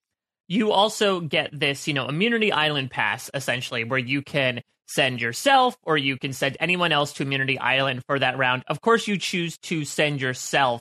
You also get this, you know, Immunity Island pass, essentially, where you can send yourself or you can send anyone else to Immunity Island for that round. Of course, you choose to send yourself.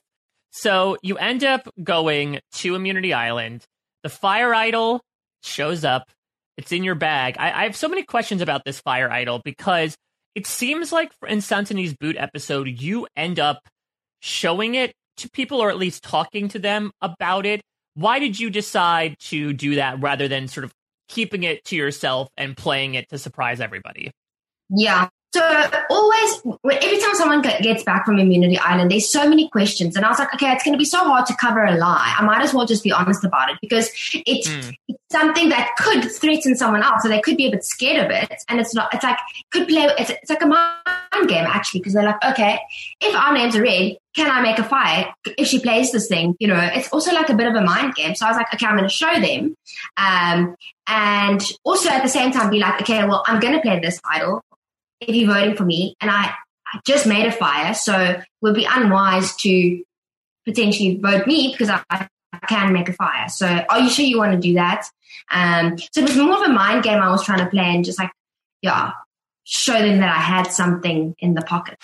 So you end up going to Immunity Island. The fire idol shows up. It's in your bag. I, I have so many questions about this fire idol because it seems like in Santani's boot episode, you end up showing it to people or at least talking to them about it. Why did you decide to do that rather than sort of keeping it to yourself and playing it to surprise everybody? Yeah. So always, every time someone gets back from Immunity Island, there's so many questions. And I was like, okay, it's going to be so hard to cover a lie. I might as well just be honest about it because it's, mm. it's something that could threaten someone else. So they could be a bit scared of it. And it's not, it's like, could play, it's, it's like a mind game actually, because they're like, okay, if our names are red, can I make a fire if she plays this thing? You know, it's also like a bit of a mind game. So I was like, okay, I'm going to show them. Um, and also at the same time be like, okay, well, I'm going to play this idol if you're voting for me, and I, I just made a fire, so it would be unwise to potentially vote me because I, I can make a fire. So are you sure you want to do that? Um, so it was more of a mind game I was trying to play and just like, yeah, show them that I had something in the pocket.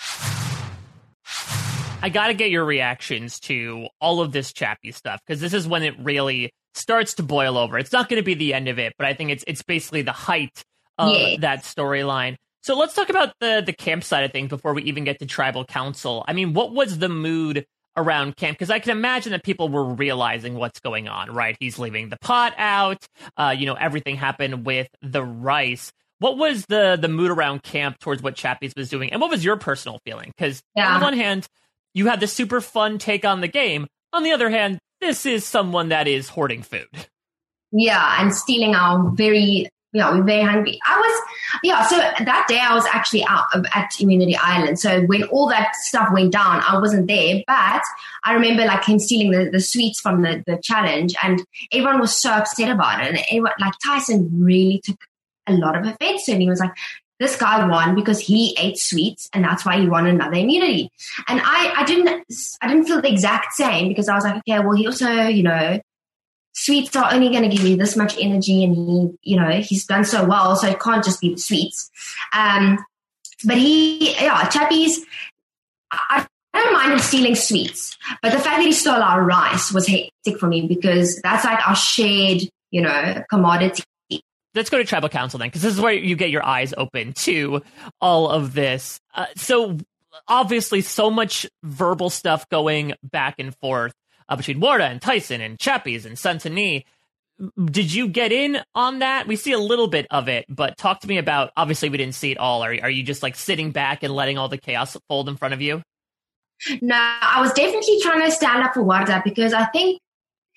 I got to get your reactions to all of this Chappie stuff because this is when it really starts to boil over. It's not going to be the end of it, but I think it's it's basically the height of yeah. that storyline. So let's talk about the the camp side of things before we even get to tribal council. I mean, what was the mood around camp? Because I can imagine that people were realizing what's going on, right? He's leaving the pot out. Uh, you know, everything happened with the rice. What was the the mood around camp towards what Chappie's was doing? And what was your personal feeling? Because yeah. on the one hand, you had this super fun take on the game. On the other hand, this is someone that is hoarding food. Yeah, and stealing our very... Yeah, we're very hungry. I was, yeah, so that day I was actually out of, at Immunity Island. So when all that stuff went down, I wasn't there. But I remember like him stealing the, the sweets from the, the challenge and everyone was so upset about it. And everyone, like Tyson really took a lot of offense to it. And he was like, this guy won because he ate sweets and that's why he won another immunity. And I, I didn't, I didn't feel the exact same because I was like, okay, well, he also, you know, sweets are only going to give you this much energy and he, you know, he's done so well, so it can't just be the sweets. Um, but he, yeah, Chappie's, I, I don't mind him stealing sweets, but the fact that he stole our rice was hectic for me because that's like our shared, you know, commodity. Let's go to tribal council then, because this is where you get your eyes open to all of this. Uh, so obviously so much verbal stuff going back and forth. Uh, between Warda and Tyson and Chappie's and Santani. Did you get in on that? We see a little bit of it, but talk to me about, obviously we didn't see it all. Are, are you just like sitting back and letting all the chaos fold in front of you? No, I was definitely trying to stand up for Warda because I think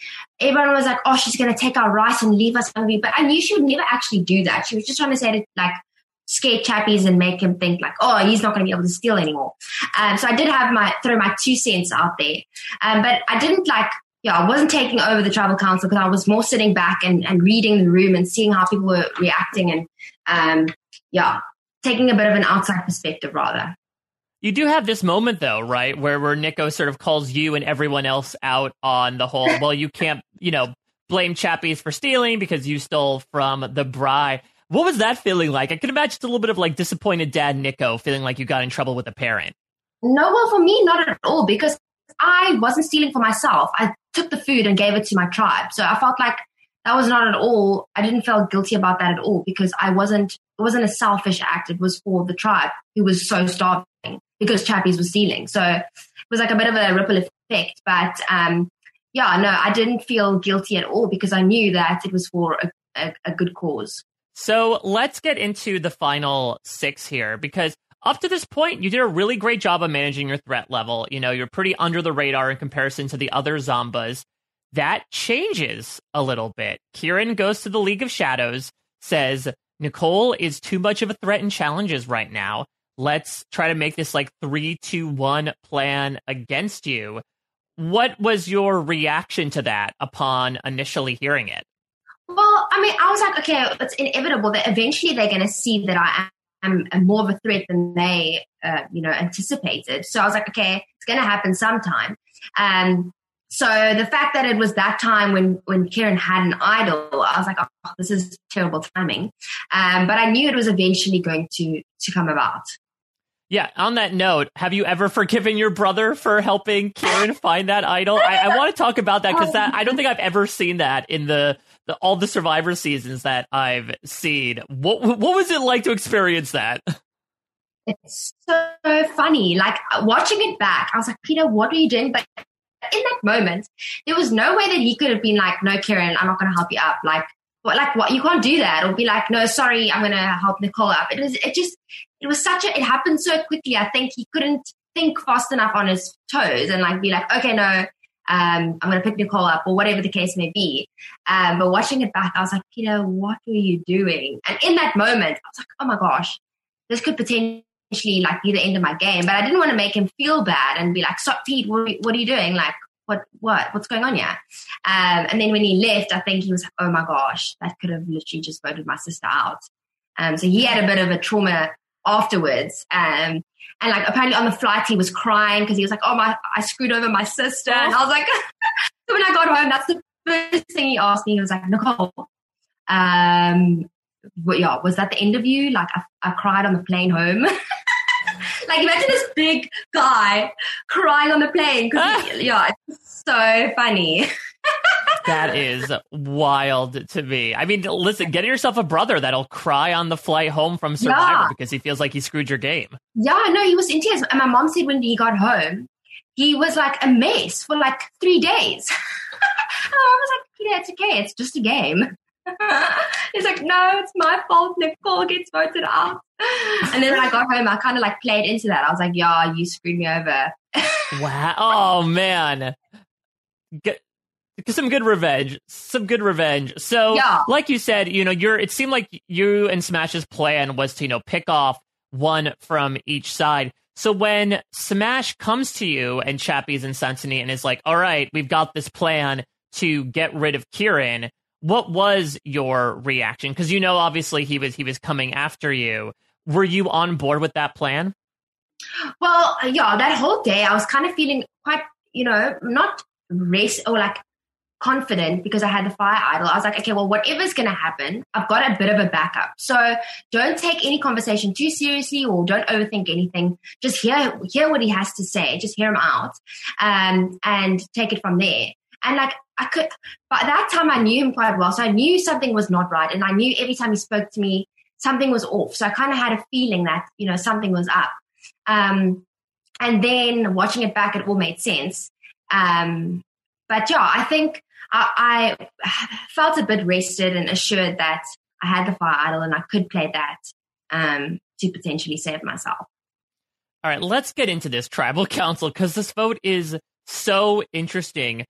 everyone was like, oh, she's going to take our rice and leave us hungry. But I knew she would never actually do that. She was just trying to say, to, like, scare Chappies and make him think like, oh, he's not going to be able to steal anymore. Um, so I did have my, throw my two cents out there. Um, but I didn't like, yeah, I wasn't taking over the tribal council because I was more sitting back and, and reading the room and seeing how people were reacting and, um, yeah, taking a bit of an outside perspective rather. You do have this moment, though, right, where, where Nico sort of calls you and everyone else out on the whole, well, you can't, you know, blame Chappies for stealing because you stole from the Bri. What was that feeling like? I can imagine it's a little bit of like disappointed dad Nico feeling like you got in trouble with a parent. No, well, for me, not at all, because I wasn't stealing for myself. I took the food and gave it to my tribe. So I felt like that was not at all, I didn't feel guilty about that at all because I wasn't, it wasn't a selfish act. It was for the tribe who was so starving because Chappies was stealing. So it was like a bit of a ripple effect. But um, yeah, no, I didn't feel guilty at all because I knew that it was for a, a, a good cause. So let's get into the final six here because up to this point, you did a really great job of managing your threat level. You know, you're pretty under the radar in comparison to the other Zombas. That changes a little bit. Kieran goes to the League of Shadows, says, Nicole is too much of a threat in challenges right now. Let's try to make this like three, two, one plan against you. What was your reaction to that upon initially hearing it? Well, I mean, I was like, okay, it's inevitable that eventually they're going to see that I am. I'm, I'm more of a threat than they, uh, you know, anticipated. So I was like, okay, it's going to happen sometime. Um, so the fact that it was that time when, when Kieran had an idol, I was like, oh, this is terrible timing. Um, but I knew it was eventually going to, to come about. Yeah. On that note, have you ever forgiven your brother for helping Kieran find that idol? I, I want to talk about that because that I don't think I've ever seen that in the, the all the Survivor seasons that I've seen. What what was it like to experience that? It's so funny. Like watching it back, I was like, Peter, what are you doing? But in that moment, there was no way that he could have been like, no, Kieran, I'm not going to help you up. Like, what? Like what? You can't do that. Or be like, no, sorry, I'm going to help Nicole up. It was. It just. It was such a, it happened so quickly. I think he couldn't think fast enough on his toes and like be like, okay, no, um, I'm going to pick Nicole up or whatever the case may be. Um, but watching it back, I was like, Peter, what were you doing? And in that moment, I was like, oh my gosh, this could potentially like be the end of my game. But I didn't want to make him feel bad and be like, stop, Pete, what, what are you doing? Like, what, what, what's going on here? Um, and then when he left, I think he was like, oh my gosh, that could have literally just voted my sister out. Um, so he had a bit of a trauma afterwards. Um, and like apparently on the flight he was crying because he was like, oh my, I screwed over my sister. And I was like, so when I got home, that's the first thing he asked me. He was like, Nicole, um, what, yeah, was that the end of you? Like I, I cried on the plane home. Like imagine this big guy crying on the plane. Cause he, yeah, it's so funny. That is wild to me. I mean, listen, get yourself a brother that'll cry on the flight home from Survivor yeah. because he feels like he screwed your game. Yeah, no, he was in tears. And my mom said when he got home, he was like a mess for like three days. And I was like, yeah, it's okay. It's just a game. He's like, no, it's my fault. Nicole gets voted out. And then when I got home, I kind of like played into that. I was like, yeah, you screwed me over. Wow. Oh, man. Get- Some good revenge, some good revenge. So, yeah. like you said, you know, you're. It seemed like you and Smash's plan was to, you know, pick off one from each side. So when Smash comes to you and Chappies and Sansoni and is like, all right, we've got this plan to get rid of Kieran, what was your reaction? Because, you know, obviously he was he was coming after you. Were you on board with that plan? Well, yeah, that whole day I was kind of feeling quite, you know, not rest or like confident because I had the fire idol. I was like, okay, well, whatever's going to happen, I've got a bit of a backup. So don't take any conversation too seriously or don't overthink anything. Just hear hear what he has to say. Just hear him out um, and take it from there. And like I could, by that time I knew him quite well. So I knew something was not right. And I knew every time he spoke to me, something was off. So I kind of had a feeling that, you know, something was up. Um, and then watching it back, it all made sense. Um, but yeah, I think I, I felt a bit rested and assured that I had the fire idol and I could play that um, to potentially save myself. All right, let's get into this tribal council because this vote is so interesting.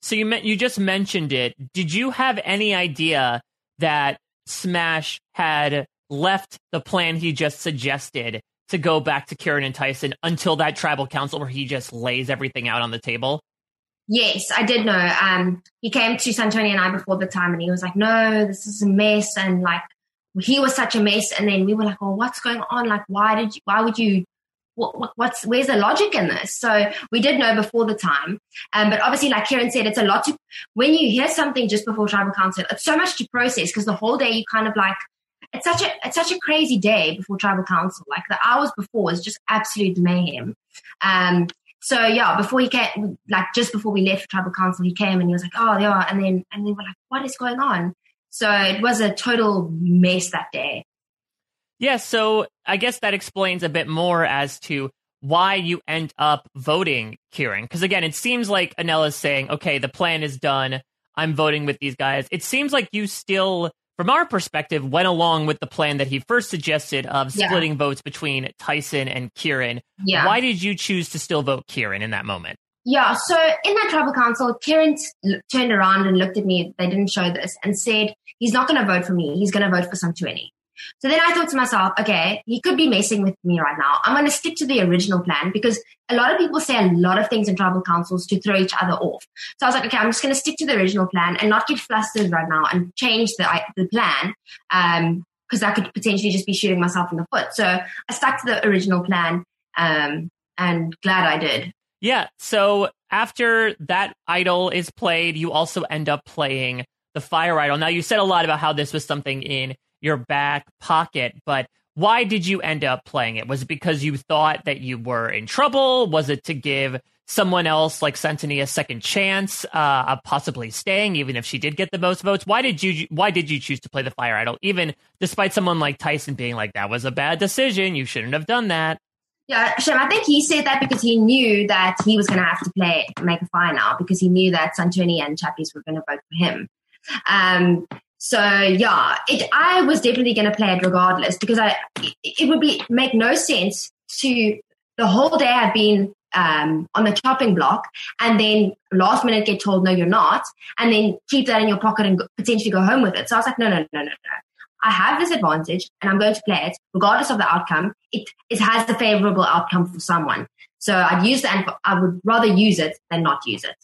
So you you just mentioned it. Did you have any idea that Smash had left the plan he just suggested to go back to Kieran and Tyson until that tribal council where he just lays everything out on the table? Yes, I did know. Um, he came to Santoni and I before the time and he was like, no, this is a mess. And like, he was such a mess. And then we were like, well, what's going on? Like, why did you, why would you, what, what's, where's the logic in this? So we did know before the time. Um, but obviously, like Kieran said, it's a lot to, when you hear something just before tribal council, it's so much to process because the whole day you kind of like, it's such a, it's such a crazy day before tribal council. Like the hours before was just absolute mayhem. Um, So yeah, before he came, like just before we left tribal council, he came and he was like, "Oh yeah," and then and they were like, "What is going on?" So it was a total mess that day. Yeah, so I guess that explains a bit more as to why you end up voting Kieran. Because again, it seems like Anella's saying, "Okay, the plan is done. I'm voting with these guys." It seems like you still, from our perspective, went along with the plan that he first suggested of splitting yeah. votes between Tyson and Kieran. Yeah. Why did you choose to still vote Kieran in that moment? Yeah, so in that tribal council, Kieran t- turned around and looked at me, they didn't show this, and said, he's not going to vote for me, he's going to vote for Santoni. So then I thought to myself, okay, he could be messing with me right now. I'm going to stick to the original plan because a lot of people say a lot of things in tribal councils to throw each other off. So I was like, okay, I'm just going to stick to the original plan and not get flustered right now and change the the plan um, because I could potentially just be shooting myself in the foot. So I stuck to the original plan um, and glad I did. Yeah, so after that idol is played, you also end up playing the fire idol. Now, you said a lot about how this was something in your back pocket, but why did you end up playing it? Was it because you thought that you were in trouble? Was it to give someone else like Santoni a second chance uh, of possibly staying, even if she did get the most votes? Why did you Why did you choose to play the fire idol, even despite someone like Tyson being like, that was a bad decision, you shouldn't have done that? Yeah, Shem, I think he said that because he knew that he was going to have to play make a fire now because he knew that Santoni and Chappies were going to vote for him. Um, So yeah, it, I was definitely going to play it regardless because I it, it would be make no sense to the whole day I've been um, on the chopping block and then last minute get told no you're not and then keep that in your pocket and go, potentially go home with it. So I was like no no no no no. I have this advantage and I'm going to play it regardless of the outcome. It it has the favorable outcome for someone. So I'd use that and I would rather use it than not use it.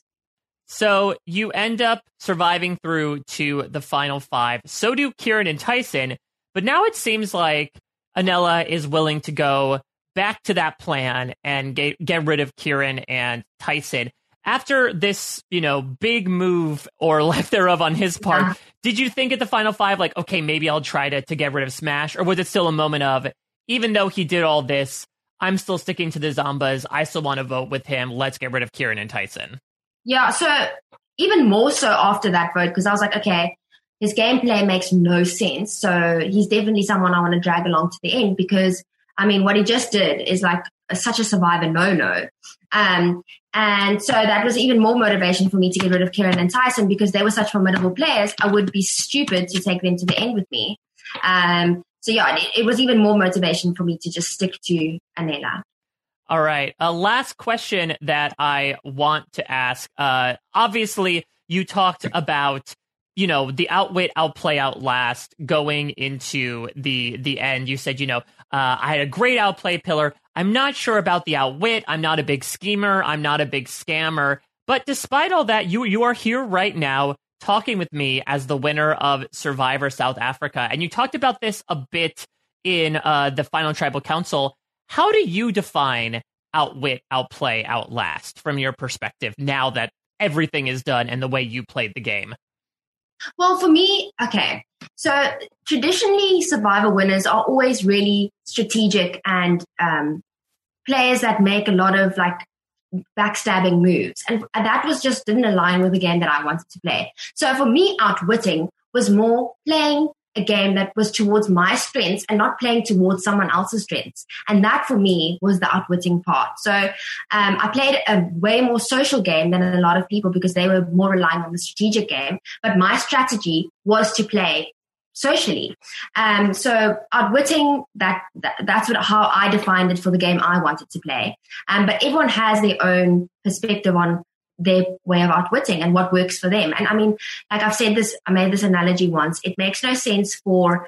So you end up surviving through to the final five. So do Kieran and Tyson. But now it seems like Anella is willing to go back to that plan and get, get rid of Kieran and Tyson. After this, you know, big move or lack thereof on his part, yeah. Did you think at the final five, like, okay, maybe I'll try to, to get rid of Smash? Or was it still a moment of, even though he did all this, I'm still sticking to the Zombas. I still want to vote with him. Let's get rid of Kieran and Tyson. Yeah, so even more so after that vote, because I was like, okay, his gameplay makes no sense. So he's definitely someone I want to drag along to the end because, I mean, what he just did is like a, such a survivor no-no. Um, and so that was even more motivation for me to get rid of Kieran and Tyson because they were such formidable players. I would be stupid to take them to the end with me. Um, so yeah, it, it was even more motivation for me to just stick to Anella. All right. A uh, last question that I want to ask. Uh, obviously, you talked about, you know, the outwit, outplay, outlast going into the the end. You said, you know, uh, I had a great outplay pillar. I'm not sure about the outwit. I'm not a big schemer. I'm not a big scammer. But despite all that, you you are here right now talking with me as the winner of Survivor South Africa. And you talked about this a bit in uh, the final tribal council. How do you define outwit, outplay, outlast from your perspective now that everything is done and the way you played the game? Well, for me, okay. So traditionally, Survivor winners are always really strategic and um, players that make a lot of like backstabbing moves. And that was just didn't align with the game that I wanted to play. So for me, outwitting was more playing a game that was towards my strengths and not playing towards someone else's strengths. And that for me was the outwitting part. So um, I played a way more social game than a lot of people because they were more relying on the strategic game. But my strategy was to play socially. Um, so outwitting, that, that that's what, how I defined it for the game I wanted to play. Um, but everyone has their own perspective on their way of outwitting and what works for them. And I mean, like I've said this, I made this analogy once. It makes no sense for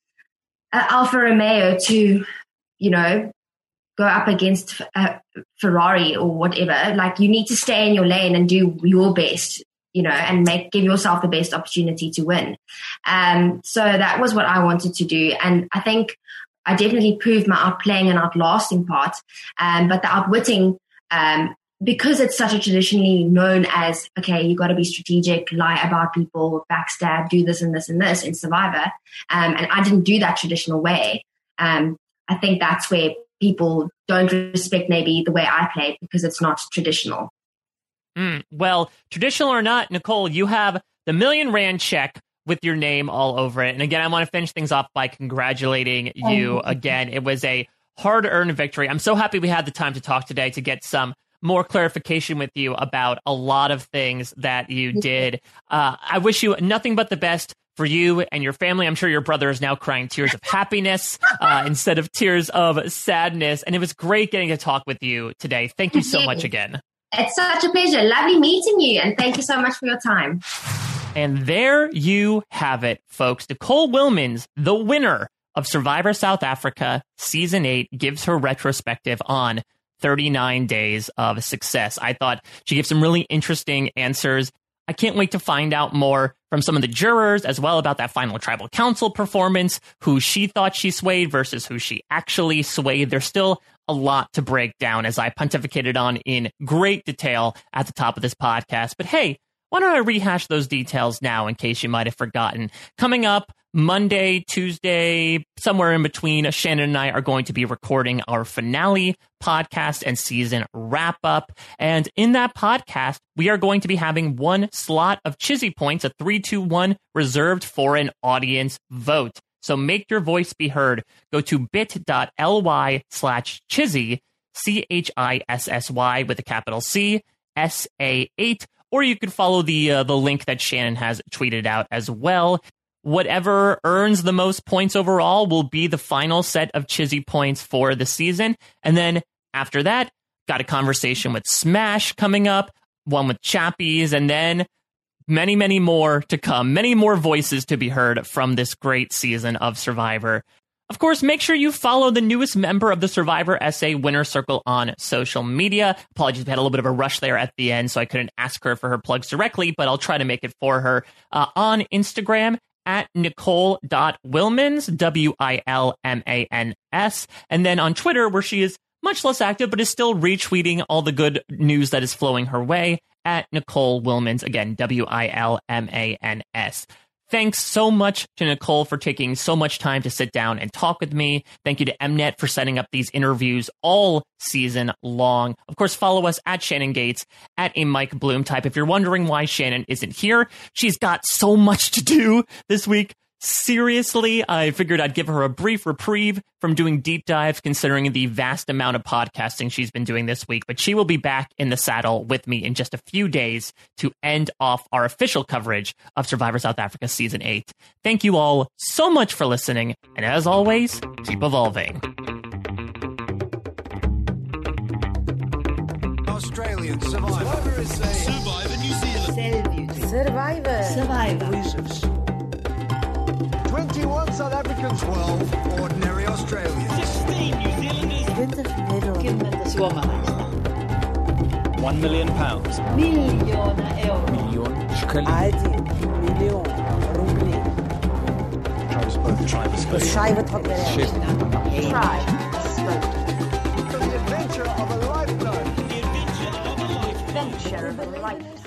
uh, Alfa Romeo to, you know, go up against uh, Ferrari or whatever. Like, you need to stay in your lane and do your best, you know, and make, give yourself the best opportunity to win. Um, so that was what I wanted to do. And I think I definitely proved my outplaying and outlasting part. Um, but the outwitting, um, because it's such a traditionally known as, okay, you got to be strategic, lie about people, backstab, do this and this and this in Survivor. Um, and I didn't do that traditional way. Um, I think that's where people don't respect maybe the way I played, because it's not traditional. Mm, well, traditional or not, Nicole, you have the million rand check with your name all over it. And again, I want to finish things off by congratulating you again. It was a hard-earned victory. I'm so happy we had the time to talk today to get some more clarification with you about a lot of things that you did. Uh, I wish you nothing but the best for you and your family. I'm sure your brother is now crying tears of happiness uh, instead of tears of sadness. And it was great getting to talk with you today. Thank you so much again. It's such a pleasure. Lovely meeting you. And thank you so much for your time. And there you have it, folks. Nicole Wilmans, the winner of Survivor South Africa Season eight, gives her retrospective on thirty-nine days of success. I thought she gave some really interesting answers. I can't wait to find out more from some of the jurors as well about that final tribal council performance, who she thought she swayed versus who she actually swayed. There's still a lot to break down, as I pontificated on in great detail at the top of this podcast. But hey, why don't I rehash those details now in case you might have forgotten? Coming up Monday, Tuesday, somewhere in between, Shannon and I are going to be recording our finale podcast and season wrap up. And in that podcast, we are going to be having one slot of Chizzy points, a three two one, reserved for an audience vote. So make your voice be heard. Go to bit.ly slash Chizzy, C H I S S Y with a capital C, S A eight. Or you could follow the uh, the link that Shannon has tweeted out as well. Whatever earns the most points overall will be the final set of Chizzy points for the season. And then after that, got a conversation with Smash coming up, one with Chappies, and then many, many more to come. Many more voices to be heard from this great season of Survivor. Of course, make sure you follow the newest member of the Survivor S A Winner Circle on social media. Apologies, we had a little bit of a rush there at the end, so I couldn't ask her for her plugs directly, but I'll try to make it for her. Uh, on Instagram, at Nicole dot Wilmans, W I L M A N S. And then on Twitter, where she is much less active, but is still retweeting all the good news that is flowing her way, at Nicole Wilmans, again, W I L M A N S. Thanks so much to Nicole for taking so much time to sit down and talk with me. Thank you to Mnet for setting up these interviews all season long. Of course, follow us at Shannon Gates, at a Mike Bloom type. If you're wondering why Shannon isn't here, she's got so much to do this week. Seriously, I figured I'd give her a brief reprieve from doing deep dives, considering the vast amount of podcasting she's been doing this week. But she will be back in the saddle with me in just a few days to end off our official coverage of Survivor South Africa Season eight. Thank you all so much for listening. And as always, keep evolving. Australian Survivor. Survivor New Zealand. Survivor. Survivor. twenty-one South Africans, twelve ordinary Australians. sixteen New Zealanders. One million pounds. Million euro. Million شكل. عادي مليون روبلي. Try to spell. الشاي بتحط عليها. Ship. The adventure of a lifetime. Adventure of a life.